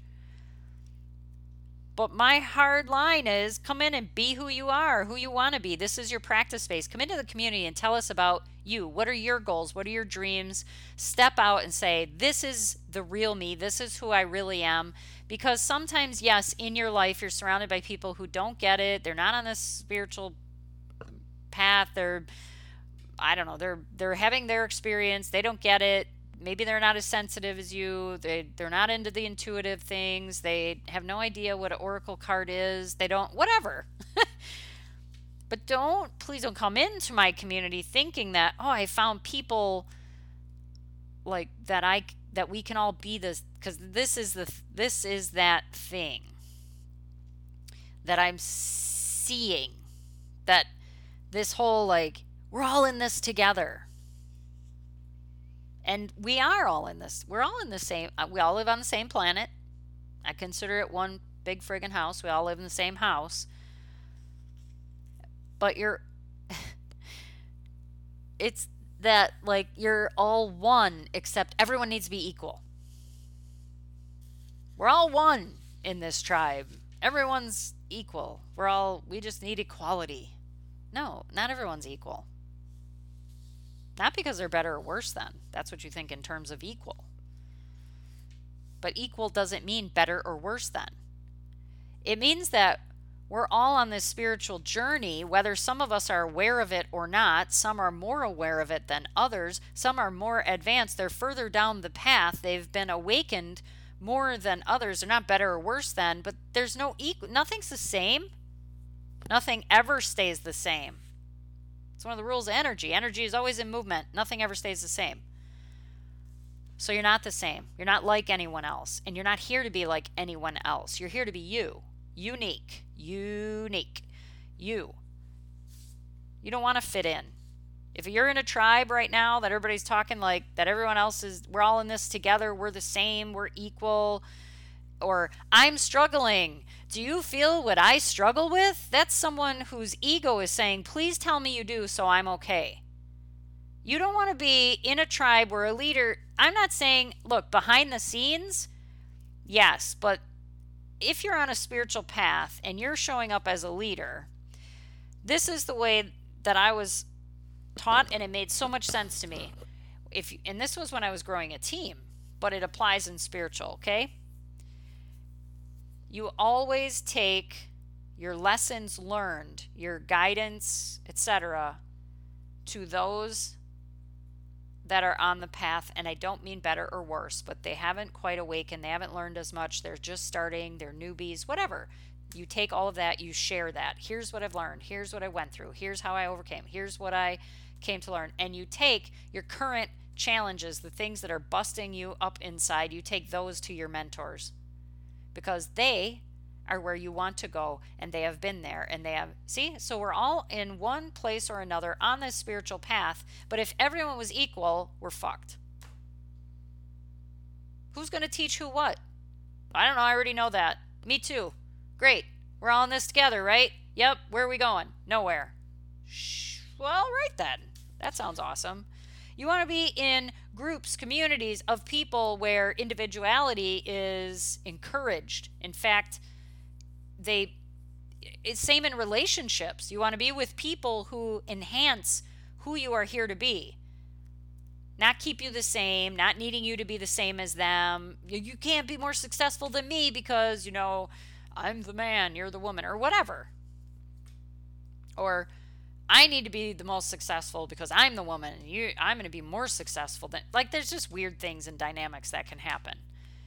But my hard line is come in and be who you are, who you want to be. This is your practice space. Come into the community and tell us about you. What are your goals? What are your dreams? Step out and say, this is the real me. This is who I really am. Because sometimes, yes, in your life, you're surrounded by people who don't get it. They're not on this spiritual path. They're, I don't know, they're they're having their experience. They don't get it. Maybe they're not as sensitive as you. They, they're not into the intuitive things. They have no idea what an oracle card is. They don't, whatever. But don't, please don't come into my community thinking that, oh, I found people like that I that we can all be this, because this is the this is that thing that I'm seeing, that this whole like we're all in this together. And we are all in this. We're all in the same, we all live on the same planet. I consider it one big friggin' house. We all live in the same house. But you're, it's that like you're all one, except everyone needs to be equal. We're all one in this tribe. Everyone's equal. We're all, we just need equality. No, not everyone's equal. Not because they're better or worse than. That's what you think in terms of equal. But equal doesn't mean better or worse than. It means that we're all on this spiritual journey, whether some of us are aware of it or not. Some are more aware of it than others. Some are more advanced. They're further down the path. They've been awakened more than others. They're not better or worse than, but there's no equal. Nothing's the same. Nothing ever stays the same. It's one of the rules of energy. Energy is always in movement. Nothing ever stays the same. So you're not the same. You're not like anyone else. And you're not here to be like anyone else. You're here to be you. Unique. Unique. You. You don't want to fit in. If you're in a tribe right now that everybody's talking like that everyone else is, we're all in this together, we're the same, we're equal, or I'm struggling. Do you feel what I struggle with? That's someone whose ego is saying, please tell me you do so I'm okay. You don't want to be in a tribe where a leader, I'm not saying, look, behind the scenes, yes, but if you're on a spiritual path and you're showing up as a leader, this is the way that I was taught, and it made so much sense to me. If you, and this was when I was growing a team, but it applies in spiritual, okay? You always take your lessons learned, your guidance, et cetera, to those that are on the path, and I don't mean better or worse, but they haven't quite awakened, they haven't learned as much, they're just starting, they're newbies, whatever. You take all of that, you share that. Here's what I've learned, here's what I went through, here's how I overcame, here's what I came to learn. And you take your current challenges, the things that are busting you up inside, you take those to your mentors. Because they are where you want to go, and they have been there, and they have, see, so we're all in one place or another on this spiritual path, but if everyone was equal, we're fucked. Who's going to teach who what? I don't know, I already know that. Me too. Great. We're all in this together, right? Yep. Where are we going? Nowhere. Shh. Well, right then. That sounds awesome. You want to be in groups, communities of people where individuality is encouraged. In fact, they it's same in relationships. You want to be with people who enhance who you are here to be. Not keep you the same, not needing you to be the same as them. You, you can't be more successful than me because, you know, I'm the man, you're the woman, or whatever. Or I need to be the most successful because I'm the woman and you I'm going to be more successful than, like, there's just weird things and dynamics that can happen.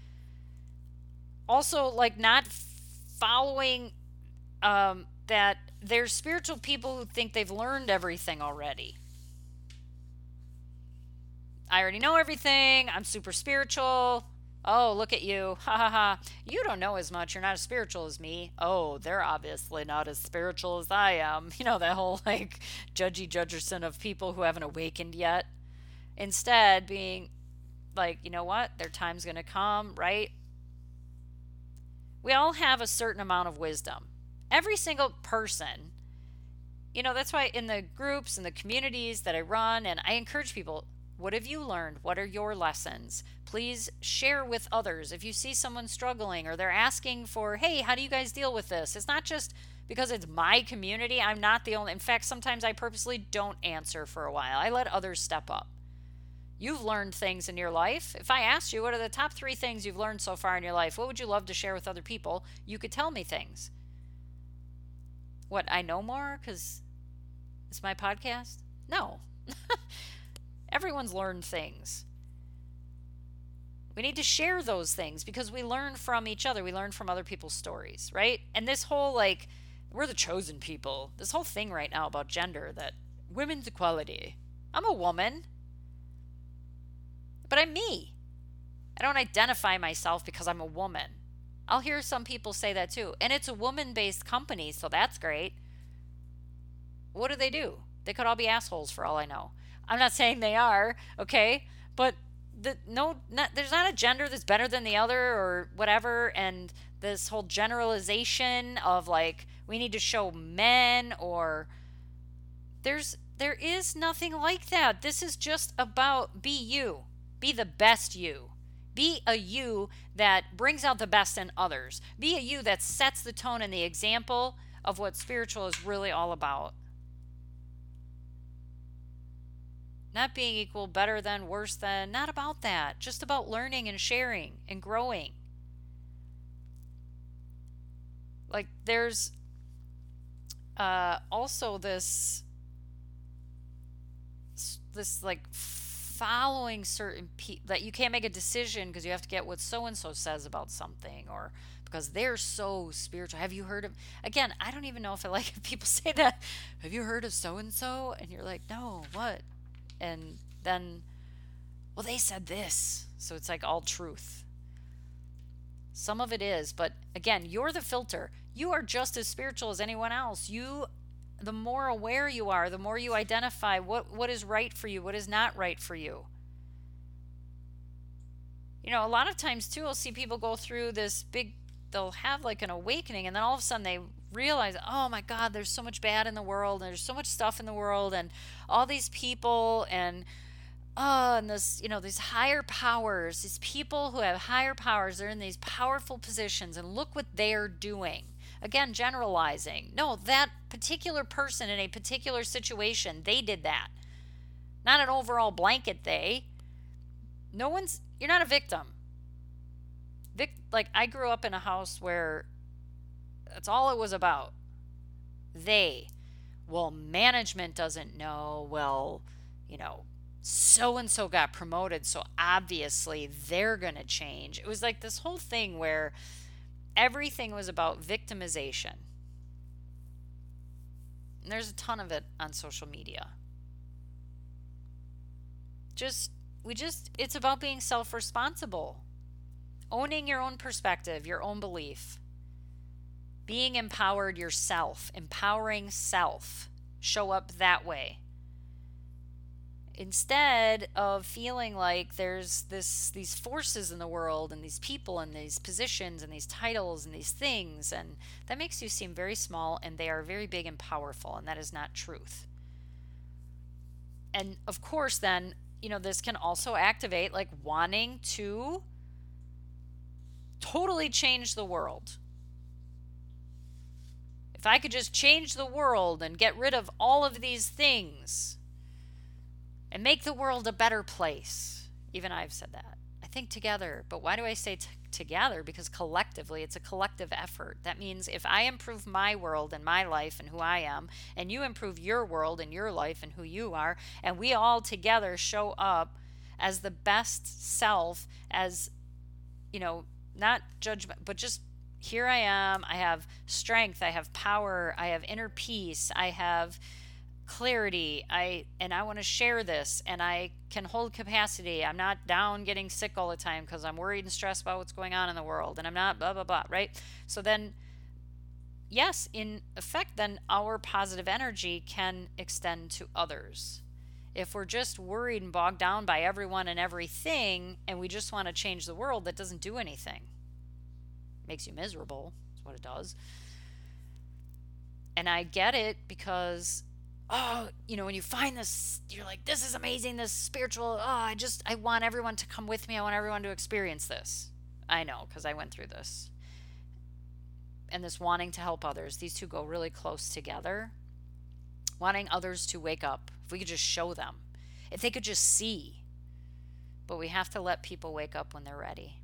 Also, like, not following um, that there's spiritual people who think they've learned everything already. I already know everything. I'm super spiritual. Oh, look at you. Ha ha ha. You don't know as much. You're not as spiritual as me. Oh, they're obviously not as spiritual as I am. You know, that whole like judgy judgerson of people who haven't awakened yet. Instead, being like, you know what? Their time's going to come, right? We all have a certain amount of wisdom. Every single person. You know, that's why in the groups and the communities that I run, and I encourage people, what have you learned? What are your lessons? Please share with others. If you see someone struggling or they're asking for, hey, how do you guys deal with this? It's not just because it's my community. I'm not the only. In fact, sometimes I purposely don't answer for a while. I let others step up. You've learned things in your life. If I asked you, what are the top three things you've learned so far in your life? What would you love to share with other people? You could tell me things. What, I know more because it's my podcast? No. Everyone's learned things. We need to share those things because we learn from each other. We learn from other people's stories, right? And this whole, like, we're the chosen people. This whole thing right now about gender, that women's equality. I'm a woman, but I'm me. I don't identify myself because I'm a woman. I'll hear some people say that too. And it's a woman-based company, so that's great. What do they do? They could all be assholes for all I know. I'm not saying they are, okay? But the no not, there's not a gender that's better than the other or whatever, and this whole generalization of like we need to show men or there's there is nothing like that. This is just about be you. Be the best you. Be a you that brings out the best in others. Be a you that sets the tone and the example of what spiritual is really all about. Not being equal, better than, worse than, not about that. Just about learning and sharing and growing. Like there's uh, also this this like following certain people that you can't make a decision because you have to get what so and so says about something or because they're so spiritual. Have you heard of, again, I don't even know if I like if people say that. Have you heard of so and so? And you're like, no, what? And then, well, they said this. So it's like all truth. Some of it is, but again, you're the filter. You are just as spiritual as anyone else. You the more aware you are, the more you identify what, what is right for you, what is not right for you. You know, a lot of times too, I'll see people go through this big, they'll have like an awakening and then all of a sudden they realize, oh my God, there's so much bad in the world and there's so much stuff in the world and all these people and oh, and this, you know, these higher powers, these people who have higher powers, they're in these powerful positions and look what they're doing. Again, generalizing. No, that particular person in a particular situation, they did that. Not an overall blanket they. No one's, you're not a victim. Vic, like, I grew up in a house where that's all it was about. They. Well, management doesn't know. Well, you know, so-and-so got promoted, so obviously they're going to change. It was like this whole thing where everything was about victimization. And there's a ton of it on social media. Just, we just, it's about being self-responsible. Owning your own perspective, your own belief. Being empowered yourself, empowering self. Show up that way. Instead of feeling like there's this these forces in the world and these people and these positions and these titles and these things, and that makes you seem very small, and they are very big and powerful, and that is not truth. And of course then, you know, this can also activate like wanting to totally change the world. If I could just change the world and get rid of all of these things and make the world a better place. Even I've said that. I think together. But why do I say t- together? Because collectively, it's a collective effort. That means if I improve my world and my life and who I am, and you improve your world and your life and who you are, and we all together show up as the best self, as, you know, not judgment, but just here I am. I have strength. I have power. I have inner peace. I have clarity. I and I want to share this, and I can hold capacity. I'm not down getting sick all the time because I'm worried and stressed about what's going on in the world, and I'm not blah blah blah, right? So then yes, in effect, then our positive energy can extend to others. If we're just worried and bogged down by everyone and everything, and we just want to change the world, that doesn't do anything. It makes you miserable. That's what it does. And I get it because oh, you know, when you find this, you're like, this is amazing, this spiritual, oh, I just, I want everyone to come with me. I want everyone to experience this. I know, because I went through this. And this wanting to help others, these two go really close together. Wanting others to wake up. If we could just show them. If they could just see. But we have to let people wake up when they're ready.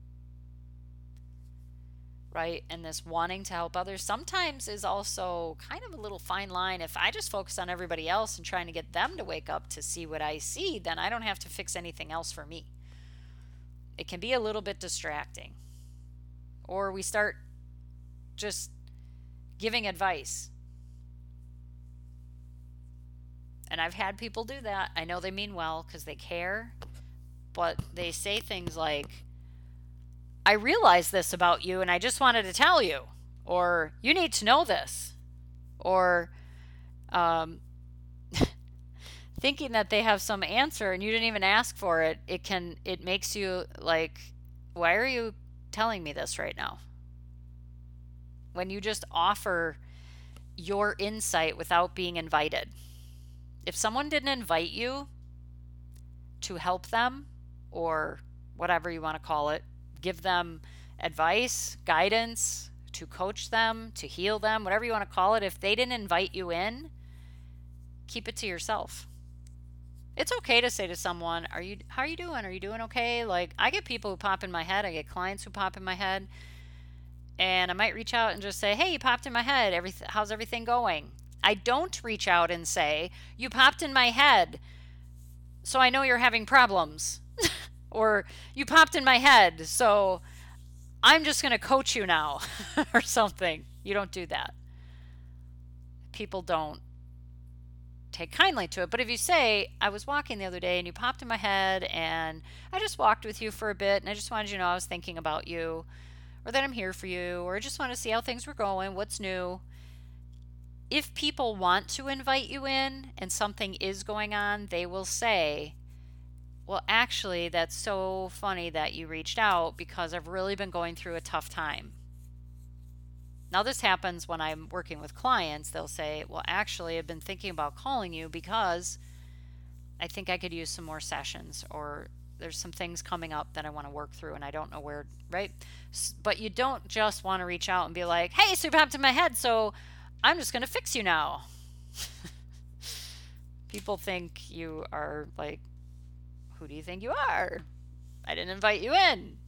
Right? And this wanting to help others sometimes is also kind of a little fine line. If I just focus on everybody else and trying to get them to wake up to see what I see, then I don't have to fix anything else for me. It can be a little bit distracting. Or we start just giving advice. And I've had people do that. I know they mean well because they care, but they say things like, I realize this about you and I just wanted to tell you, or you need to know this, or um, thinking that they have some answer and you didn't even ask for it, it can, it makes you like, why are you telling me this right now? When you just offer your insight without being invited. If someone didn't invite you to help them, or whatever you want to call it, give them advice, guidance, to coach them, to heal them, whatever you want to call it, if they didn't invite you in, keep it to yourself. It's okay to say to someone, "Are you how are you doing? Are you doing okay?" Like, I get people who pop in my head, I get clients who pop in my head, and I might reach out and just say, "Hey, you popped in my head. Everything, how's everything going?" I don't reach out and say, "You popped in my head, so I know you're having problems." Or, "You popped in my head, so I'm just going to coach you now," or something. You don't do that. People don't take kindly to it. But if you say, "I was walking the other day and you popped in my head and I just walked with you for a bit and I just wanted you to know I was thinking about you, or that I'm here for you, or I just want to see how things were going, what's new." If people want to invite you in and something is going on, they will say, "Well, actually, that's so funny that you reached out because I've really been going through a tough time." Now, this happens when I'm working with clients. They'll say, "Well, actually, I've been thinking about calling you because I think I could use some more sessions, or there's some things coming up that I want to work through and I don't know where," right? But you don't just want to reach out and be like, "Hey, so you popped in my head, so I'm just going to fix you now." People think you are like, "Who do you think you are? I didn't invite you in."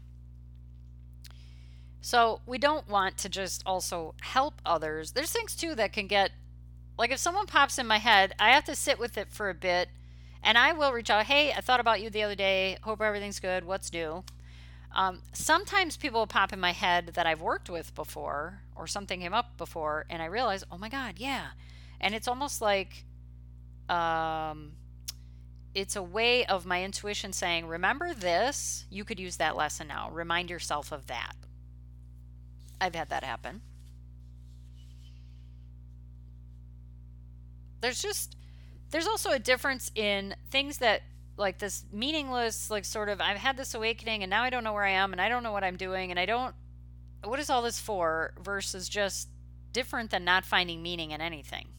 So we don't want to just also help others. There's things too that can get, like, if someone pops in my head, I have to sit with it for a bit and I will reach out. "Hey, I thought about you the other day. Hope everything's good. What's new?" Um, sometimes people will pop in my head that I've worked with before, or something came up before, and I realize, oh my God, yeah. And it's almost like, um, it's a way of my intuition saying, "Remember this? You could use that lesson now. Remind yourself of that." I've had that happen. There's just, there's also a difference in things that, like, this meaningless, like, sort of, I've had this awakening and now I don't know where I am and I don't know what I'm doing and I don't, what is all this for, versus just different than not finding meaning in anything.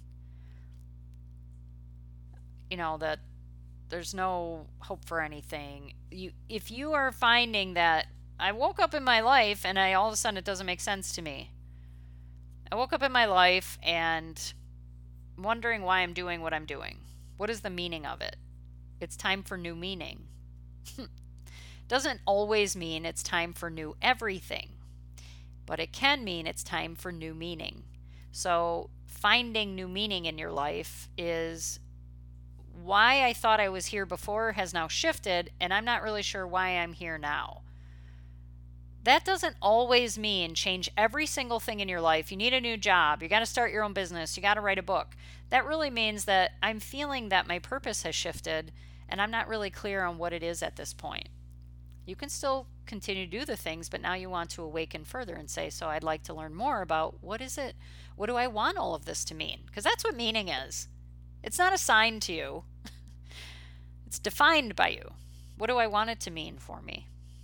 You know, that there's no hope for anything. You, if you are finding that I woke up in my life and I all of a sudden it doesn't make sense to me. I woke up in my life and wondering why I'm doing what I'm doing. What is the meaning of it? It's time for new meaning. Doesn't always mean it's time for new everything, but it can mean it's time for new meaning. So finding new meaning in your life is why I thought I was here before has now shifted, and I'm not really sure why I'm here now. That doesn't always mean change every single thing in your life. You need a new job. You got to start your own business. You got to write a book. That really means that I'm feeling that my purpose has shifted and I'm not really clear on what it is at this point. You can still continue to do the things, but now you want to awaken further and say, so I'd like to learn more about what is it? What do I want all of this to mean? Because that's what meaning is. It's not assigned to you. It's defined by you. What do I want it to mean for me?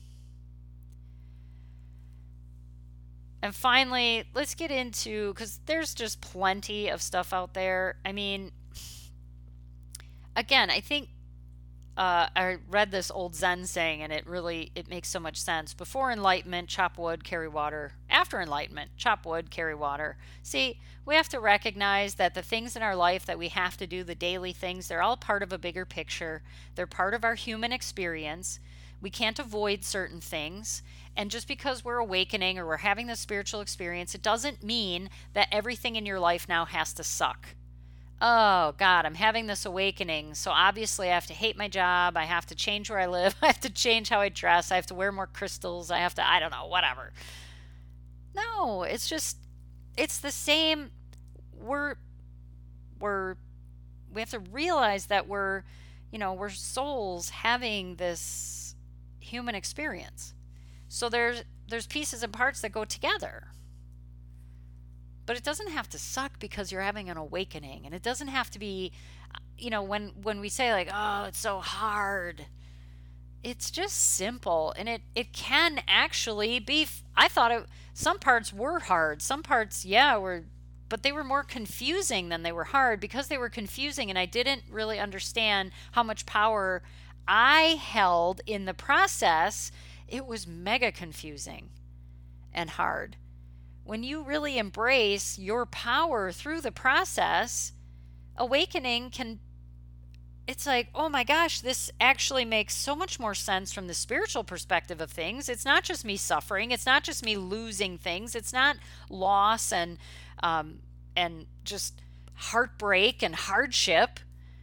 And finally, let's get into, because there's just plenty of stuff out there. I mean, again, I think uh, I read this old Zen saying, and it really, it makes so much sense. Before enlightenment, chop wood, carry water. After enlightenment, chop wood, carry water. See, we have to recognize that the things in our life that we have to do, the daily things, they're all part of a bigger picture. They're part of our human experience. We can't avoid certain things. And just because we're awakening or we're having this spiritual experience, it doesn't mean that everything in your life now has to suck. Oh, God, I'm having this awakening, so obviously I have to hate my job. I have to change where I live. I have to change how I dress. I have to wear more crystals. I have to, I don't know, whatever. No, it's just, it's the same. We're, we're, we have to realize that we're, you know, we're souls having this human experience. So there's there's pieces and parts that go together. But it doesn't have to suck because you're having an awakening. And it doesn't have to be, you know, when when we say like, "Oh, it's so hard." It's just simple, and it it can actually be. I thought it some parts were hard. Some parts, yeah, were, but they were more confusing than they were hard because they were confusing, and I didn't really understand how much power I held in the process. It was mega confusing and hard. When you really embrace your power through the process, awakening can, it's like, oh my gosh, this actually makes so much more sense from the spiritual perspective of things. It's not just me suffering. It's not just me losing things. It's not loss and um, and just heartbreak and hardship.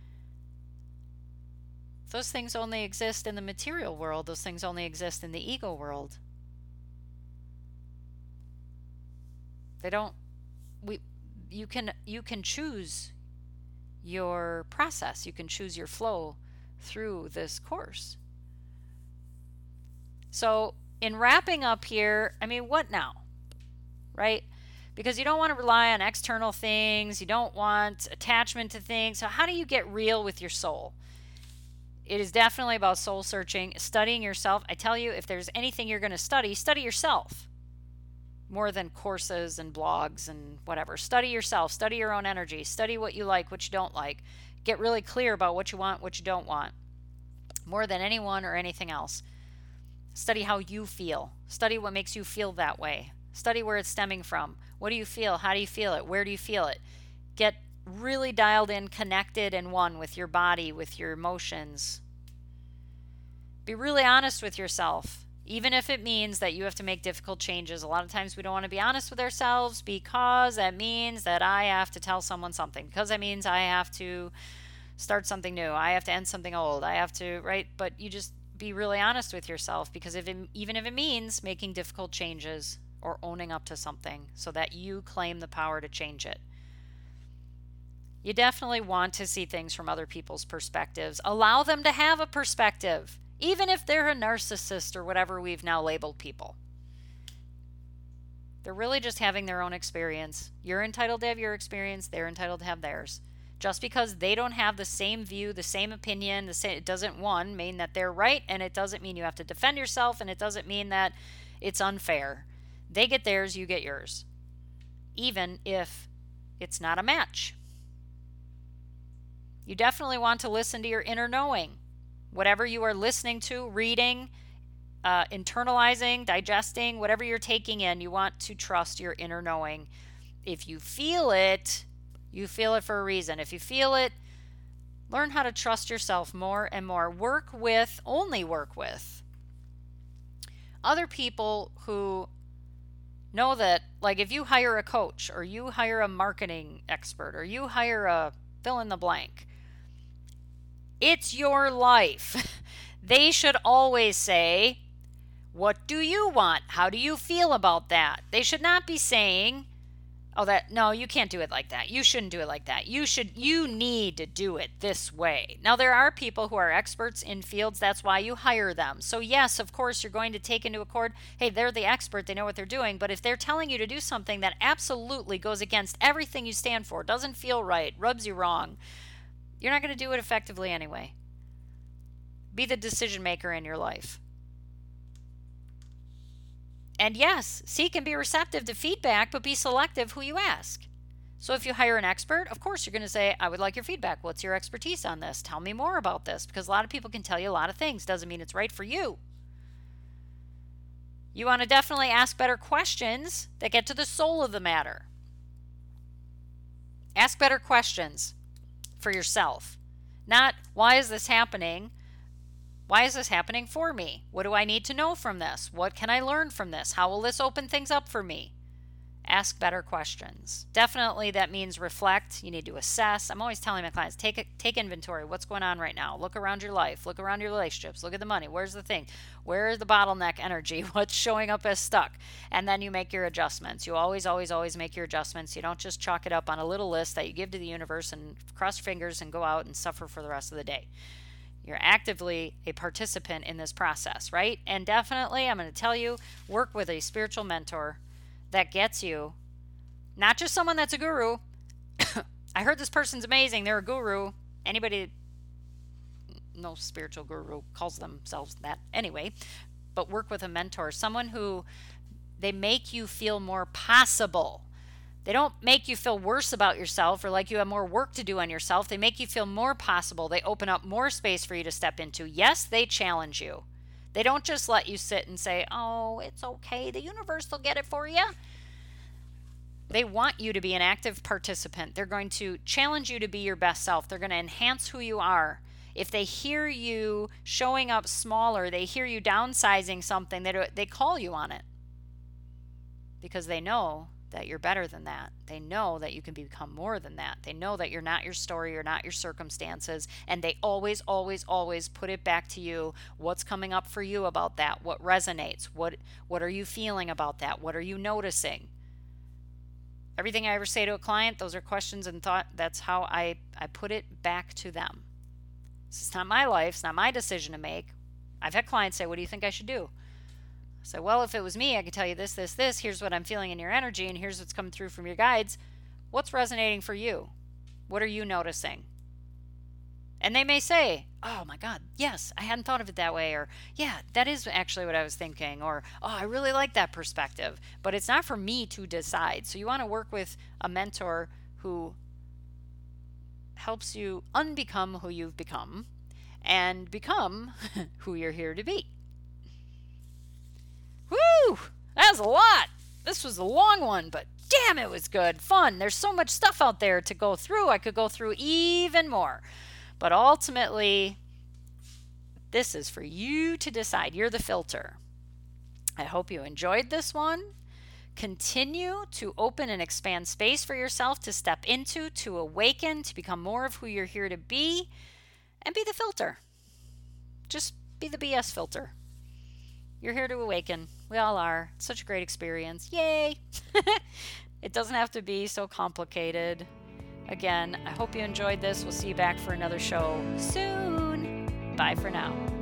Those things only exist in the material world. Those things only exist in the ego world. They don't. We. You can. You can choose your process. You can choose your flow through this course. So, in wrapping up here, I mean, what now? Right? Because you don't want to rely on external things, you don't want attachment to things. So, how do you get real with your soul? It is definitely about soul searching, studying yourself. I tell you, if there's anything you're going to study, study yourself. More than courses and blogs and whatever. Study yourself. Study your own energy. Study what you like, what you don't like. Get really clear about what you want, what you don't want. More than anyone or anything else. Study how you feel. Study what makes you feel that way. Study where it's stemming from. What do you feel? How do you feel it? Where do you feel it? Get really dialed in, connected and one with your body, with your emotions. Be really honest with yourself. Even if it means that you have to make difficult changes. A lot of times we don't want to be honest with ourselves because that means that I have to tell someone something. Because that means I have to start something new. I have to end something old. I have to, right? But you just be really honest with yourself, because if it, even if it means making difficult changes or owning up to something so that you claim the power to change it. You definitely want to see things from other people's perspectives. Allow them to have a perspective. Even if they're a narcissist or whatever we've now labeled people. They're really just having their own experience. You're entitled to have your experience. They're entitled to have theirs. Just because they don't have the same view, the same opinion, the same, it doesn't, one, mean that they're right, and it doesn't mean you have to defend yourself, and it doesn't mean that it's unfair. They get theirs, you get yours. Even if it's not a match. You definitely want to listen to your inner knowing. Whatever you are listening to, reading, uh, internalizing, digesting, whatever you're taking in, you want to trust your inner knowing. If you feel it, you feel it for a reason. If you feel it, learn how to trust yourself more and more. Work with, only work with other people who know that, like if you hire a coach or you hire a marketing expert or you hire a fill in the blank, it's your life. They should always say, what do you want? How do you feel about that? They should not be saying, oh, that, no, you can't do it like that. You shouldn't do it like that. You should, you need to do it this way. Now, there are people who are experts in fields. That's why you hire them. So yes, of course, you're going to take into accord, hey, they're the expert. They know what they're doing. But if they're telling you to do something that absolutely goes against everything you stand for, doesn't feel right, rubs you wrong, you're not going to do it effectively anyway. Be the decision maker in your life. And yes, seek and be receptive to feedback, but be selective who you ask. So if you hire an expert, of course you're going to say, I would like your feedback. What's your expertise on this? Tell me more about this. Because a lot of people can tell you a lot of things. Doesn't mean it's right for you. You want to definitely ask better questions that get to the soul of the matter. Ask better questions for yourself. Not, why is this happening? Why is this happening for me? What do I need to know from this? What can I learn from this? How will this open things up for me? Ask better questions. Definitely that means reflect. You need to assess. I'm always telling my clients, take a, take inventory. What's going on right now? Look around your life. Look around your relationships. Look at the money. Where's the thing? Where is the bottleneck energy? What's showing up as stuck? And then you make your adjustments. You always, always, always make your adjustments. You don't just chalk it up on a little list that you give to the universe and cross your fingers and go out and suffer for the rest of the day. You're actively a participant in this process, right? And definitely, I'm going to tell you, work with a spiritual mentor that gets you, not just someone that's a guru. I heard this person's amazing. They're a guru. Anybody, no spiritual guru calls themselves that anyway, but work with a mentor, someone who they make you feel more possible. They don't make you feel worse about yourself or like you have more work to do on yourself. They make you feel more possible. They open up more space for you to step into. Yes, they challenge you. They don't just let you sit and say, oh, it's okay. The universe will get it for you. They want you to be an active participant. They're going to challenge you to be your best self. They're going to enhance who you are. If they hear you showing up smaller, they hear you downsizing something, they, they call you on it because they know that you're better than that. They know that you can become more than that. They know that you're not your story, you're not your circumstances, and they always, always, always put it back to you. What's coming up for you about that? What resonates? What what are you feeling about that? What are you noticing? Everything I ever say to a client, those are questions and thought. That's how I, I put it back to them. This is not my life. It's not my decision to make. I've had clients say, what do you think I should do? I say, well, if it was me, I could tell you this, this, this. Here's what I'm feeling in your energy, and here's what's coming through from your guides. What's resonating for you? What are you noticing? And they may say, oh my God, yes, I hadn't thought of it that way. Or, yeah, that is actually what I was thinking. Or, oh, I really like that perspective. But it's not for me to decide. So you want to work with a mentor who helps you unbecome who you've become and become who you're here to be. Woo! That was a lot. This was a long one, but damn, it was good. Fun. There's so much stuff out there to go through. I could go through even more. But ultimately, this is for you to decide. You're the filter. I hope you enjoyed this one. Continue to open and expand space for yourself to step into, to awaken, to become more of who you're here to be, and be the filter. Just be the B S filter. You're here to awaken. We all are. It's such a great experience. Yay! It doesn't have to be so complicated. Again, I hope you enjoyed this. We'll see you back for another show soon. Bye for now.